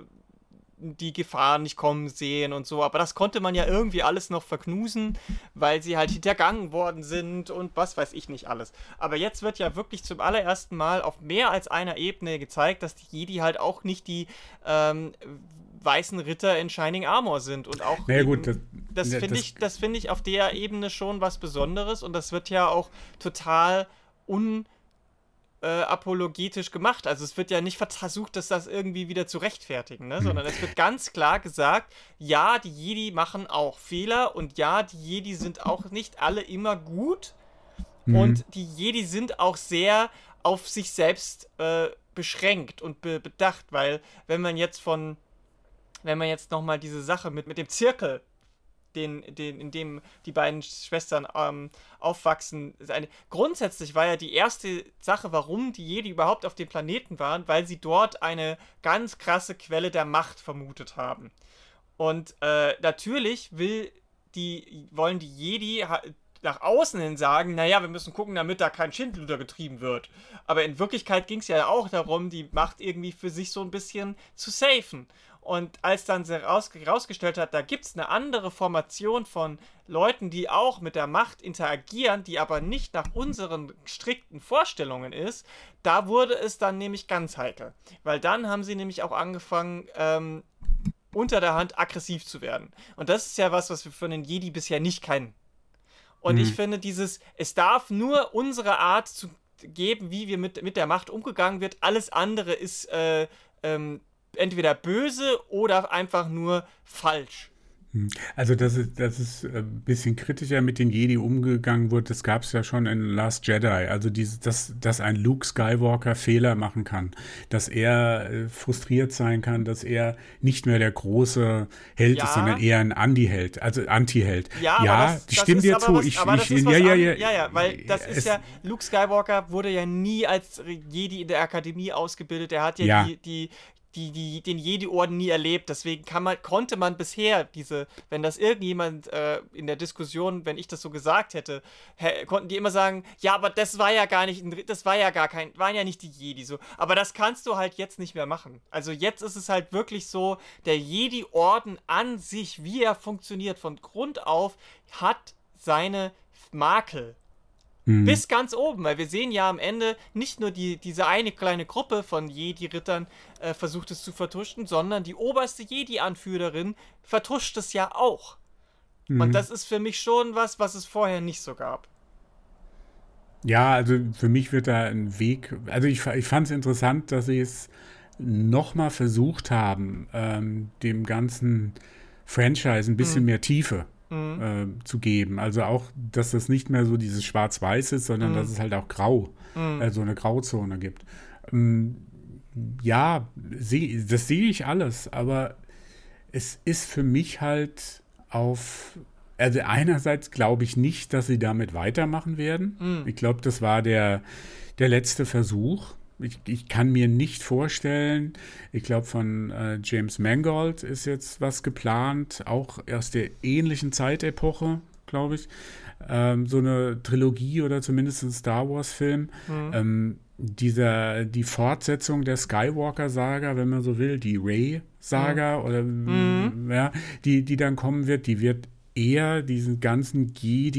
die Gefahren nicht kommen sehen und so, aber das konnte man ja irgendwie alles noch verknusen, weil sie halt hintergangen worden sind und was weiß ich nicht alles. Aber jetzt wird ja wirklich zum allerersten Mal auf mehr als einer Ebene gezeigt, dass die Jedi halt auch nicht die ähm, weißen Ritter in Shining Armor sind und auch naja, gut, das, das finde ich, das finde ich auf der Ebene schon was Besonderes und das wird ja auch total un Äh, apologetisch gemacht. Also es wird ja nicht versucht, dass das irgendwie wieder zu rechtfertigen, ne? Sondern es wird ganz klar gesagt, ja, die Jedi machen auch Fehler und ja, die Jedi sind auch nicht alle immer gut mhm. und die Jedi sind auch sehr auf sich selbst äh, beschränkt und be- bedacht, weil wenn man jetzt von, wenn man jetzt nochmal diese Sache mit, mit dem Zirkel Den, den, in dem die beiden Schwestern ähm, aufwachsen. Eine, grundsätzlich war ja die erste Sache, warum die Jedi überhaupt auf dem Planeten waren, weil sie dort eine ganz krasse Quelle der Macht vermutet haben. Und äh, natürlich will die, wollen die Jedi ha- nach außen hin sagen, naja, wir müssen gucken, damit da kein Schindluder getrieben wird. Aber in Wirklichkeit ging es ja auch darum, die Macht irgendwie für sich so ein bisschen zu safen. Und als dann sie raus, rausgestellt hat, da gibt es eine andere Formation von Leuten, die auch mit der Macht interagieren, die aber nicht nach unseren strikten Vorstellungen ist, da wurde es dann nämlich ganz heikel. Weil dann haben sie nämlich auch angefangen, ähm, unter der Hand aggressiv zu werden. Und das ist ja was, was wir von den Jedi bisher nicht kennen. Und mhm. ich finde dieses, es darf nur unsere Art zu geben, wie wir mit, mit der Macht umgegangen wird. Alles andere ist äh, ähm, entweder böse oder einfach nur falsch. Also, dass es, dass es ein bisschen kritischer mit den Jedi umgegangen wird, das gab es ja schon in Last Jedi. Also, diese, dass, dass ein Luke Skywalker Fehler machen kann, dass er äh, frustriert sein kann, dass er nicht mehr der große Held ja. ist, sondern eher ein Anti-Held, also Anti-Held. Ja, ja aber das, die stimmt dir zu. Was, ich, aber ich, das ist ja, ja, ja, ja, ja, ja, weil das ist es, ja, Luke Skywalker wurde ja nie als Jedi in der Akademie ausgebildet. Er hat ja, ja. die, die Die, die, den Jedi-Orden nie erlebt. Deswegen kann man, konnte man bisher diese, wenn das irgendjemand äh, in der Diskussion, wenn ich das so gesagt hätte, hä, konnten die immer sagen, ja, aber das war ja gar nicht, das war ja gar kein, waren ja nicht die Jedi so. Aber das kannst du halt jetzt nicht mehr machen. Also jetzt ist es halt wirklich so, der Jedi-Orden an sich, wie er funktioniert, von Grund auf, hat seine Makel. Bis ganz oben, weil wir sehen ja am Ende nicht nur die, diese eine kleine Gruppe von Jedi-Rittern äh, versucht es zu vertuschen, sondern die oberste Jedi-Anführerin vertuscht es ja auch. Mhm. Und das ist für mich schon was, was es vorher nicht so gab. Ja, also für mich wird da ein Weg, also ich, ich fand es interessant, dass sie es nochmal versucht haben, ähm, dem ganzen Franchise ein bisschen Mhm. mehr Tiefe Mhm. äh, zu geben. Also auch, dass das nicht mehr so dieses Schwarz-Weiß ist, sondern Mhm. dass es halt auch grau, Mhm. äh, so eine Grauzone gibt. Ähm, ja, seh, das sehe ich alles, aber es ist für mich halt auf, also einerseits glaube ich nicht, dass sie damit weitermachen werden. Mhm. Ich glaube, das war der, der letzte Versuch. Ich, ich kann mir nicht vorstellen, ich glaube, von äh, James Mangold ist jetzt was geplant, auch aus der ähnlichen Zeitepoche, glaube ich. Ähm, so eine Trilogie oder zumindest ein Star Wars-Film. Mhm. Ähm, dieser, die Fortsetzung der Skywalker-Saga, wenn man so will, die Rey-Saga oder Mhm. ja, die, die dann kommen wird, die wird eher diesen ganzen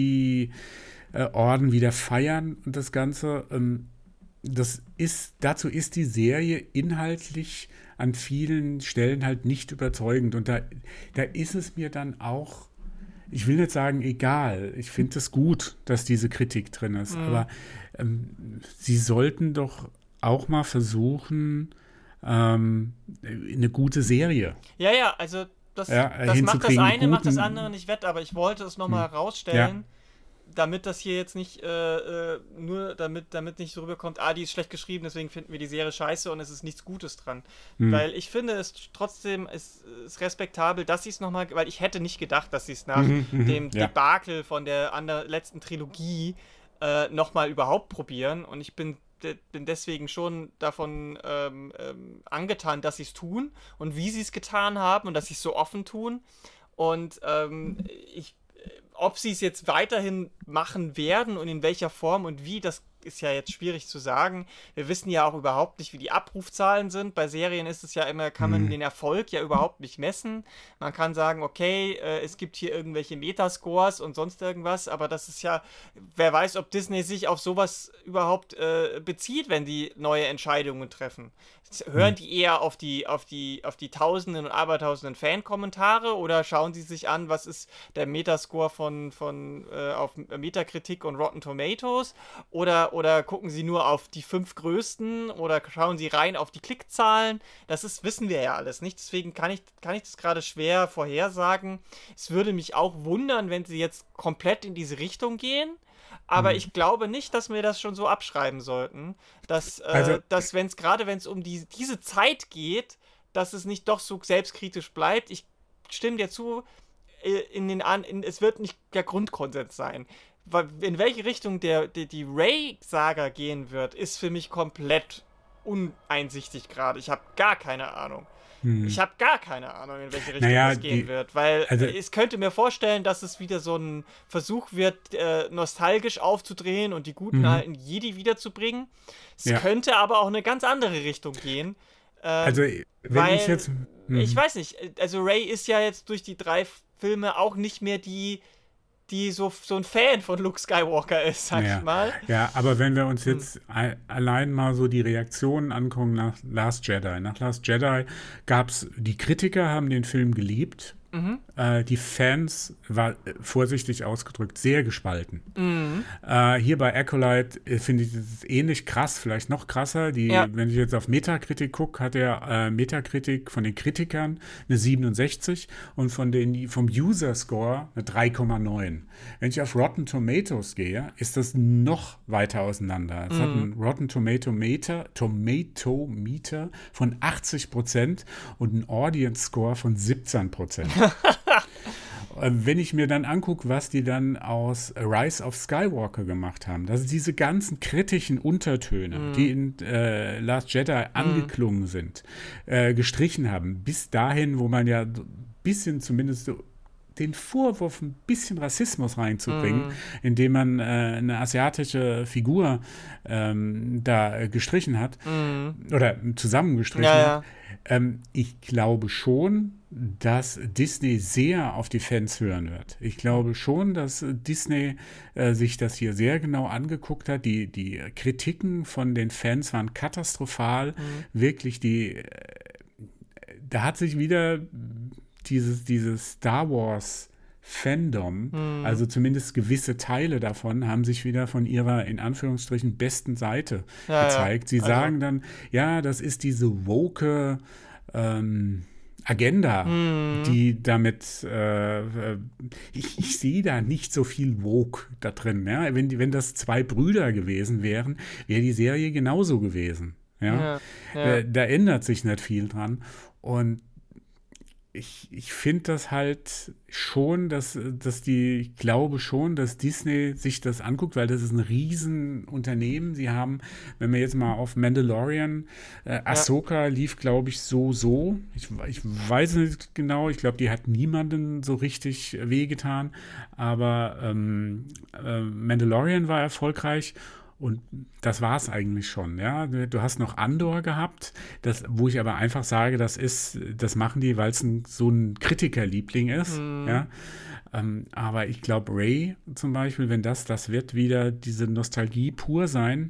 Jedi-Orden wieder feiern und das Ganze. Ähm, das ist, dazu ist die Serie inhaltlich an vielen Stellen halt nicht überzeugend. Und da, da ist es mir dann auch, ich will nicht sagen egal, ich finde es gut, dass diese Kritik drin ist, Mhm. aber ähm, sie sollten doch auch mal versuchen, ähm, eine gute Serie Ja, ja, also das, ja, das macht das hinzukriegen mit eine, macht das guten. andere nicht wett, aber ich wollte es nochmal Hm, herausstellen, ja, damit das hier jetzt nicht äh, äh, nur, damit, damit nicht so rüberkommt, ah, die ist schlecht geschrieben, deswegen finden wir die Serie scheiße und es ist nichts Gutes dran. hm, Weil ich finde es trotzdem, es ist respektabel, dass sie es nochmal, weil ich hätte nicht gedacht, dass sie es nach mhm, mhm, dem ja, Debakel von der ander, letzten Trilogie äh, nochmal überhaupt probieren und ich bin de- bin deswegen schon davon ähm, ähm, angetan, dass sie es tun und wie sie es getan haben und dass sie es so offen tun. Und ähm, ich, ob sie es jetzt weiterhin machen werden und in welcher Form und wie, das ist ja jetzt schwierig zu sagen. Wir wissen ja auch überhaupt nicht, wie die Abrufzahlen sind. Bei Serien ist es ja immer, kann man hm, den Erfolg ja überhaupt nicht messen. Man kann sagen, okay, äh, es gibt hier irgendwelche Metascores und sonst irgendwas, aber das ist ja, wer weiß, ob Disney sich auf sowas überhaupt äh, bezieht, wenn die neue Entscheidungen treffen. hm. Hören die eher auf die, auf die, auf die Tausenden und Abertausenden Fan-Kommentare oder schauen sie sich an, was ist der Metascore von, von äh, auf Metacritic und Rotten Tomatoes? Oder, oder gucken sie nur auf die fünf größten oder schauen sie rein auf die Klickzahlen? Das ist, wissen wir ja alles nicht. Deswegen kann ich, kann ich das gerade schwer vorhersagen. Es würde mich auch wundern, wenn sie jetzt komplett in diese Richtung gehen. Aber Hm. ich glaube nicht, dass wir das schon so abschreiben sollten, dass, Also, äh, dass wenn es gerade wenn es um die, diese Zeit geht, dass es nicht doch so selbstkritisch bleibt. Ich stimme dir zu, äh, in den an, in, es wird nicht der Grundkonsens sein. Weil in welche Richtung der, der die Ray-Saga gehen wird, ist für mich komplett uneinsichtig gerade. Ich habe gar keine Ahnung. Ich hm. habe gar keine Ahnung, in welche Richtung Naja, das gehen die, wird, weil also, äh, ich könnte mir vorstellen, dass es wieder so ein Versuch wird, äh, nostalgisch aufzudrehen und die guten mhm, alten Jedi wiederzubringen. Es ja, könnte aber auch eine ganz andere Richtung gehen, ähm, also, wenn ich weil jetzt, ich hm, weiß nicht, äh, also Rey ist ja jetzt durch die drei Filme auch nicht mehr die, die so, so ein Fan von Luke Skywalker ist, sag ich ja, mal. ja, aber wenn wir uns Hm. jetzt a- allein mal so die Reaktionen angucken nach Last Jedi. Nach Last Jedi gab es, die Kritiker haben den Film geliebt, Mhm. äh, die Fans, war äh, vorsichtig ausgedrückt, sehr gespalten. Mhm. Äh, hier bei Acolyte äh, finde ich das ähnlich krass, vielleicht noch krasser. Die, Ja. wenn ich jetzt auf Metacritic gucke, hat der äh, Metacritic von den Kritikern eine siebenundsechzig und von den, vom User Score eine drei Komma neun. Wenn ich auf Rotten Tomatoes gehe, ist das noch weiter auseinander. Es hat Mhm. einen Rotten Tomato Meter, Tomato Meter von achtzig Prozent und einen Audience Score von siebzehn Prozent. Äh, Wenn ich mir dann angucke, was die dann aus Rise of Skywalker gemacht haben, also diese ganzen kritischen Untertöne, Mhm. die in äh, Last Jedi angeklungen sind, äh, gestrichen haben, bis dahin, wo man ja ein bisschen zumindest so den Vorwurf, ein bisschen Rassismus reinzubringen, Mhm. indem man äh, eine asiatische Figur ähm, da äh, gestrichen hat Mhm. oder zusammengestrichen Ja, hat. ja. Ähm, ich glaube schon, dass Disney sehr auf die Fans hören wird. Ich glaube schon, dass Disney äh, sich das hier sehr genau angeguckt hat. Die, die Kritiken von den Fans waren katastrophal. Mhm. Wirklich, die, äh, da hat sich wieder dieses, dieses Star Wars Fandom, mhm. also zumindest gewisse Teile davon, haben sich wieder von ihrer, in Anführungsstrichen, besten Seite ja, gezeigt. Sie ja. sagen also. dann, ja, das ist diese woke ähm, Agenda, mhm. die damit, äh, ich, ich sehe da nicht so viel woke da drin. Ja? Wenn, die, wenn das zwei Brüder gewesen wären, wäre die Serie genauso gewesen. Ja? Ja, ja. Da, da ändert sich nicht viel dran. Und ich, ich finde das halt schon, dass, dass die, ich glaube schon, dass Disney sich das anguckt, weil das ist ein Riesenunternehmen. Sie haben, wenn wir jetzt mal auf Mandalorian, äh, Ahsoka ja. lief, glaube ich, so, so. Ich, ich weiß nicht genau, ich glaube, die hat niemanden so richtig wehgetan, aber ähm, äh, Mandalorian war erfolgreich. Und das war es eigentlich schon, ja. Du hast noch Andor gehabt, das, wo ich aber einfach sage, das ist, das machen die, weil es ein, so ein Kritikerliebling ist, mhm. ja. Ähm, aber ich glaube, Rey zum Beispiel, wenn das, das wird wieder diese Nostalgie pur sein,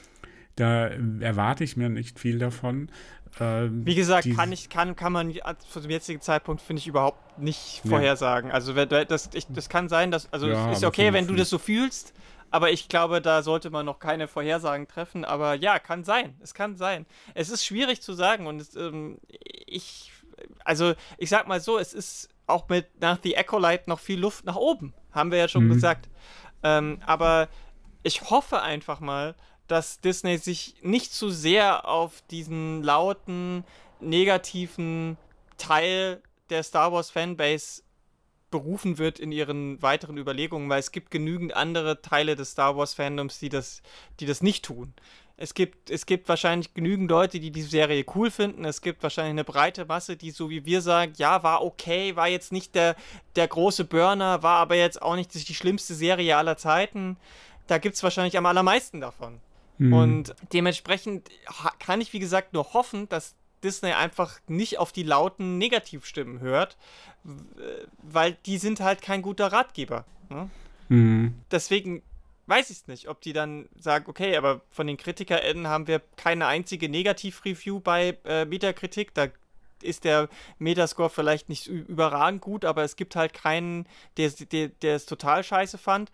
da erwarte ich mir nicht viel davon. Ähm, Wie gesagt, die, kann, ich, kann, kann man zu dem jetzigen Zeitpunkt, finde ich, überhaupt nicht vorhersagen. Ja. Also das, ich, das kann sein, dass, also ja, es ist okay, wenn du das so fühlst, aber ich glaube, da sollte man noch keine Vorhersagen treffen. Aber ja, kann sein. Es kann sein. Es ist schwierig zu sagen. Und es, ähm, ich, also ich sag mal so, es ist auch mit nach The Acolyte noch viel Luft nach oben. Haben wir ja schon mhm. gesagt. Ähm, aber ich hoffe einfach mal, dass Disney sich nicht zu sehr auf diesen lauten, negativen Teil der Star Wars Fanbase berufen wird in ihren weiteren Überlegungen, weil es gibt genügend andere Teile des Star Wars Fandoms, die das, die das nicht tun. Es gibt, es gibt wahrscheinlich genügend Leute, die die Serie cool finden. Es gibt wahrscheinlich eine breite Masse, die so wie wir sagen, ja, war okay, war jetzt nicht der, der große Burner, war aber jetzt auch nicht die schlimmste Serie aller Zeiten. Da gibt es wahrscheinlich am allermeisten davon. Mhm. Und dementsprechend kann ich, wie gesagt, nur hoffen, dass Disney einfach nicht auf die lauten Negativstimmen hört, weil die sind halt kein guter Ratgeber. Ne? Mhm. Deswegen weiß ich es nicht, ob die dann sagen, okay, aber von den KritikerInnen haben wir keine einzige Negativ-Review bei äh, Metakritik, da ist der Metascore vielleicht nicht überragend gut, aber es gibt halt keinen, der, der, der es total scheiße fand.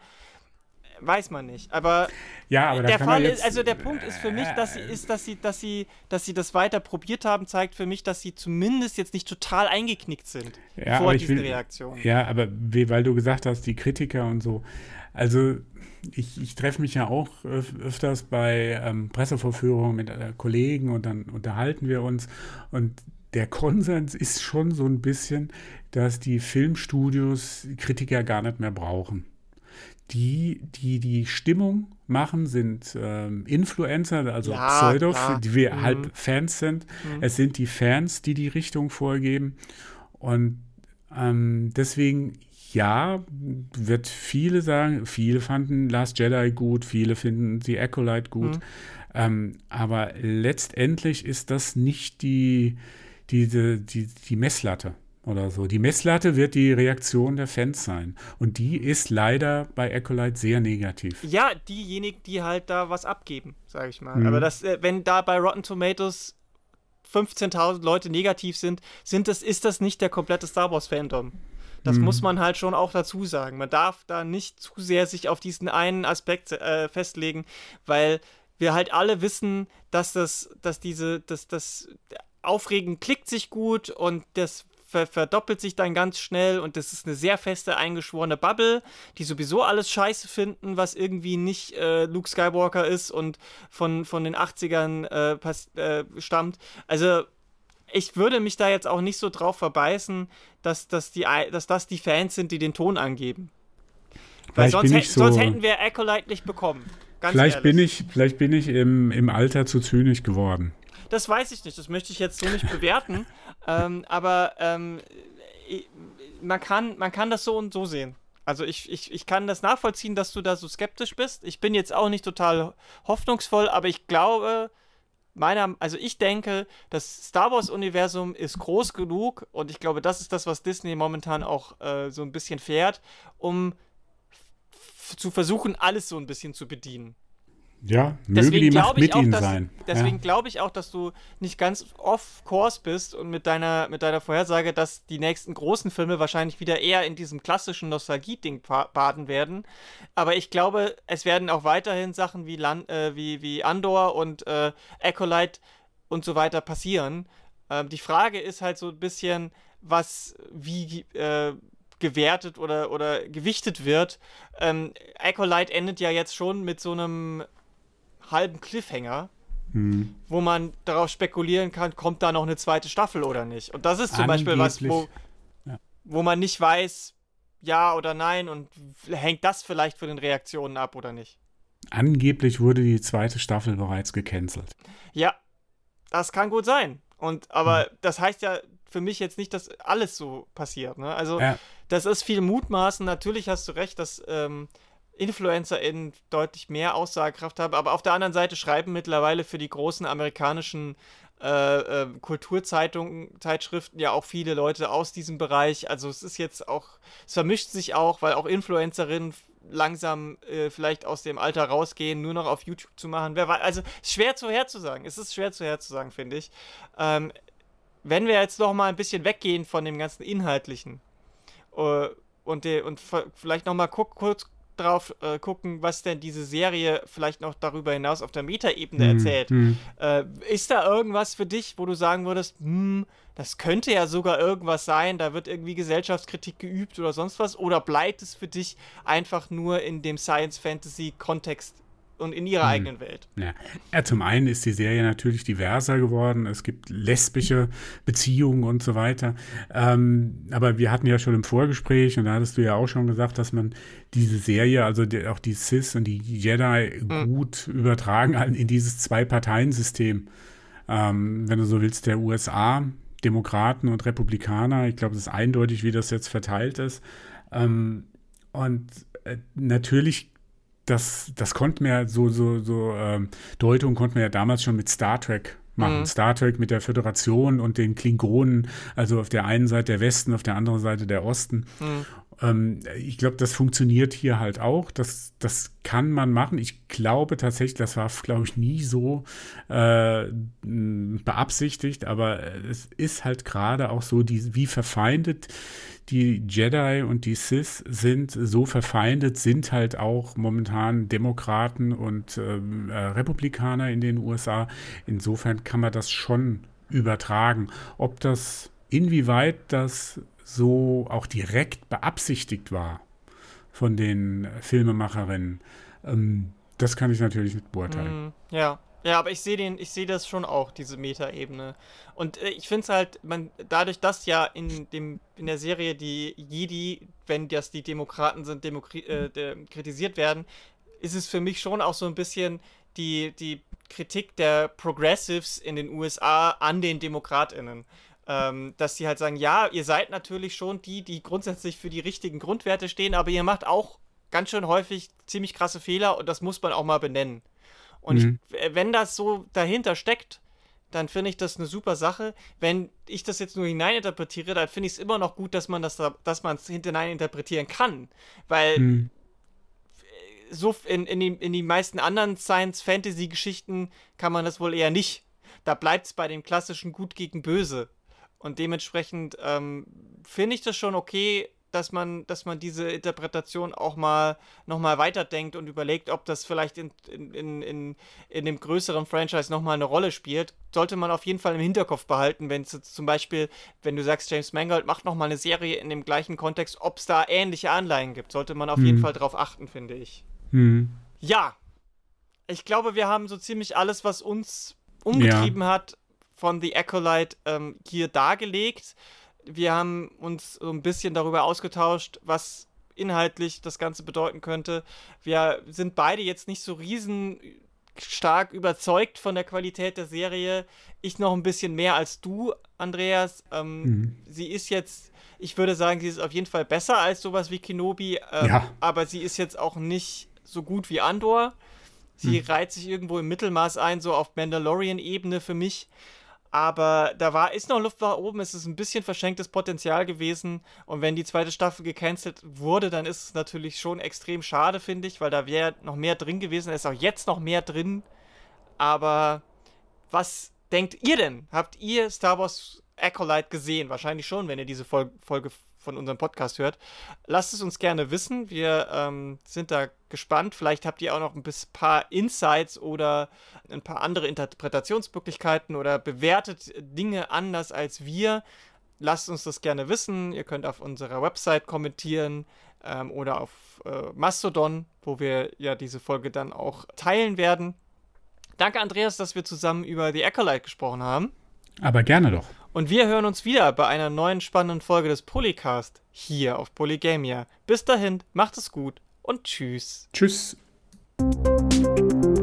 Weiß man nicht, aber, ja, aber der Fall ist, also der Punkt ist für mich, dass sie, ist, dass sie, dass sie, dass sie das weiter probiert haben, zeigt für mich, dass sie zumindest jetzt nicht total eingeknickt sind ja, vor diesen will, Reaktionen. Ja, aber wie, weil du gesagt hast, die Kritiker und so, also ich, ich treffe mich ja auch öf- öfters bei ähm, Pressevorführungen mit äh, Kollegen und dann unterhalten wir uns und der Konsens ist schon so ein bisschen, dass die Filmstudios Kritiker gar nicht mehr brauchen. Die, die die Stimmung machen, sind ähm, Influencer, also ja, Pseudo, klar. die wir mhm. halb Fans sind. Mhm. Es sind die Fans, die die Richtung vorgeben. Und ähm, deswegen, ja, wird viele sagen, viele fanden Last Jedi gut, viele finden The Acolyte gut. Mhm. Ähm, aber letztendlich ist das nicht die, die, die, die, die Messlatte. Oder so. Die Messlatte wird die Reaktion der Fans sein. Und die ist leider bei Acolyte sehr negativ. Ja, diejenigen, die halt da was abgeben, sage ich mal. Mhm. Aber das, wenn da bei Rotten Tomatoes fünfzehntausend Leute negativ sind, sind das, ist das nicht der komplette Star Wars Fandom. Das mhm. muss man halt schon auch dazu sagen. Man darf da nicht zu sehr sich auf diesen einen Aspekt äh, festlegen, weil wir halt alle wissen, dass das, dass diese, dass das Aufregen klickt sich gut und das verdoppelt sich dann ganz schnell und das ist eine sehr feste, eingeschworene Bubble, die sowieso alles scheiße finden, was irgendwie nicht äh, Luke Skywalker ist und von, von den achtzigern äh, pass- äh, stammt. Also ich würde mich da jetzt auch nicht so drauf verbeißen, dass, dass, die, dass das die Fans sind, die den Ton angeben. Weil sonst, hä- so, sonst hätten wir Acolyte nicht bekommen. Ganz vielleicht, ehrlich. bin ich, vielleicht bin ich im, im Alter zu zynisch geworden. Das weiß ich nicht, das möchte ich jetzt so nicht bewerten, ähm, aber ähm, man, kann, man kann das so und so sehen. Also ich, ich, ich kann das nachvollziehen, dass du da so skeptisch bist. Ich bin jetzt auch nicht total hoffnungsvoll, aber ich glaube, meiner, also ich denke, das Star Wars-Universum ist groß genug und ich glaube, das ist das, was Disney momentan auch äh, so ein bisschen fährt, um f- zu versuchen, alles so ein bisschen zu bedienen. Ja, möge die Macht mit ihnen sein. Deswegen ja. glaube ich auch, dass du nicht ganz off-course bist und mit deiner, mit deiner Vorhersage, dass die nächsten großen Filme wahrscheinlich wieder eher in diesem klassischen Nostalgie-Ding baden werden. Aber ich glaube, es werden auch weiterhin Sachen wie, Land, äh, wie, wie Andor und äh, Acolyte und so weiter passieren. Ähm, die Frage ist halt so ein bisschen, was wie äh, gewertet oder, oder gewichtet wird. Ähm, Acolyte endet ja jetzt schon mit so einem halben Cliffhanger, hm. wo man darauf spekulieren kann, kommt da noch eine zweite Staffel oder nicht. Und das ist zum Angeblich. Beispiel was, wo, ja. wo man nicht weiß, ja oder nein, und hängt das vielleicht von den Reaktionen ab oder nicht. Angeblich wurde die zweite Staffel bereits gecancelt. Ja, das kann gut sein. Und aber hm. das heißt ja für mich jetzt nicht, dass alles so passiert. Ne? Also ja. das ist viel Mutmaßen. Natürlich hast du recht, dass ähm, InfluencerInnen deutlich mehr Aussagekraft haben, aber auf der anderen Seite schreiben mittlerweile für die großen amerikanischen äh, äh, Kulturzeitungen, Zeitschriften ja auch viele Leute aus diesem Bereich. Also es ist jetzt auch, es vermischt sich auch, weil auch InfluencerInnen langsam äh, vielleicht aus dem Alter rausgehen, nur noch auf YouTube zu machen. Wer weiß, also schwer vorherzusagen. Es ist schwer vorherzusagen, finde ich. Ähm, wenn wir jetzt noch mal ein bisschen weggehen von dem ganzen Inhaltlichen äh, und, de, und vielleicht noch mal guck, kurz drauf äh, gucken, was denn diese Serie vielleicht noch darüber hinaus auf der Metaebene hm, erzählt. Hm. Äh, ist da irgendwas für dich, wo du sagen würdest, hm, das könnte ja sogar irgendwas sein, da wird irgendwie Gesellschaftskritik geübt oder sonst was, oder bleibt es für dich einfach nur in dem Science-Fantasy-Kontext und in ihrer hm. eigenen Welt? Ja. ja, zum einen ist die Serie natürlich diverser geworden. Es gibt lesbische Beziehungen und so weiter. Ähm, aber wir hatten ja schon im Vorgespräch, und da hattest du ja auch schon gesagt, dass man diese Serie, also die, auch die Sith und die Jedi mhm. gut übertragen in dieses Zwei-Parteien-System. Ähm, wenn du so willst, der U S A, Demokraten und Republikaner. Ich glaube, es ist eindeutig, wie das jetzt verteilt ist. Ähm, und äh, natürlich Das, das konnten wir ja so, so, so ähm, Deutung konnten wir ja damals schon mit Star Trek machen. Mhm. Star Trek mit der Föderation und den Klingonen, also auf der einen Seite der Westen, auf der anderen Seite der Osten. Mhm. Ähm, ich glaube, das funktioniert hier halt auch. Das, das kann man machen. Ich glaube tatsächlich, das war, glaube ich, nie so äh, beabsichtigt, aber es ist halt gerade auch so, die, wie verfeindet die Jedi und die Sith sind, so verfeindet sind halt auch momentan Demokraten und äh, Republikaner in den U S A. Insofern kann man das schon übertragen. Ob das, inwieweit das so auch direkt beabsichtigt war von den Filmemacherinnen, ähm, das kann ich natürlich nicht beurteilen. Mm, ja. Ja, aber ich sehe den, ich sehe das schon auch, diese Meta-Ebene. Und äh, ich finde es halt, man, dadurch, dass ja in dem, in der Serie die Jedi, wenn das die Demokraten sind, Demokri- äh, de- kritisiert werden, ist es für mich schon auch so ein bisschen die, die Kritik der Progressives in den U S A an den DemokratInnen. Ähm, dass sie halt sagen, ja, ihr seid natürlich schon die, die grundsätzlich für die richtigen Grundwerte stehen, aber ihr macht auch ganz schön häufig ziemlich krasse Fehler und das muss man auch mal benennen. Und mhm. ich, wenn das so dahinter steckt, dann finde ich das eine super Sache. Wenn ich das jetzt nur hineininterpretiere, dann finde ich es immer noch gut, dass man das, dass man es hinein interpretieren kann. Weil mhm. so in, in, die, in die meisten anderen Science-Fantasy-Geschichten kann man das wohl eher nicht. Da bleibt es bei dem klassischen Gut gegen Böse. Und dementsprechend ähm, finde ich das schon okay, dass man, dass man diese Interpretation auch mal nochmal weiterdenkt und überlegt, ob das vielleicht in, in, in, in dem größeren Franchise nochmal eine Rolle spielt. Sollte man auf jeden Fall im Hinterkopf behalten, wenn es zum Beispiel, wenn du sagst, James Mangold macht nochmal eine Serie in dem gleichen Kontext, ob es da ähnliche Anleihen gibt. Sollte man auf hm. jeden Fall drauf achten, finde ich. Hm. Ja, ich glaube, wir haben so ziemlich alles, was uns umgetrieben ja. hat, von The Acolyte ähm, hier dargelegt. Wir haben uns so ein bisschen darüber ausgetauscht, was inhaltlich das Ganze bedeuten könnte. Wir sind beide jetzt nicht so riesen stark überzeugt von der Qualität der Serie. Ich noch ein bisschen mehr als du, Andreas. Ähm, mhm. Sie ist jetzt, ich würde sagen, sie ist auf jeden Fall besser als sowas wie Kenobi, ähm, ja. aber sie ist jetzt auch nicht so gut wie Andor. Sie mhm. reiht sich irgendwo im Mittelmaß ein, so auf Mandalorian-Ebene für mich. Aber da war, ist noch Luft nach oben, es ist ein bisschen verschenktes Potenzial gewesen. Und wenn die zweite Staffel gecancelt wurde, dann ist es natürlich schon extrem schade, finde ich, weil da wäre noch mehr drin gewesen. Da ist auch jetzt noch mehr drin. Aber was denkt ihr denn? Habt ihr Star Wars Acolyte gesehen? Wahrscheinlich schon, wenn ihr diese Fol- Folge von unserem Podcast hört. Lasst es uns gerne wissen. Wir ähm, sind da gespannt. Vielleicht habt ihr auch noch ein paar Insights oder ein paar andere Interpretationsmöglichkeiten oder bewertet Dinge anders als wir. Lasst uns das gerne wissen. Ihr könnt auf unserer Website kommentieren ähm, oder auf äh, Mastodon, wo wir ja diese Folge dann auch teilen werden. Danke, Andreas, dass wir zusammen über The Acolyte gesprochen haben. Aber gerne doch. Und wir hören uns wieder bei einer neuen spannenden Folge des Polycast hier auf Polygamia. Bis dahin, macht es gut und tschüss. Tschüss.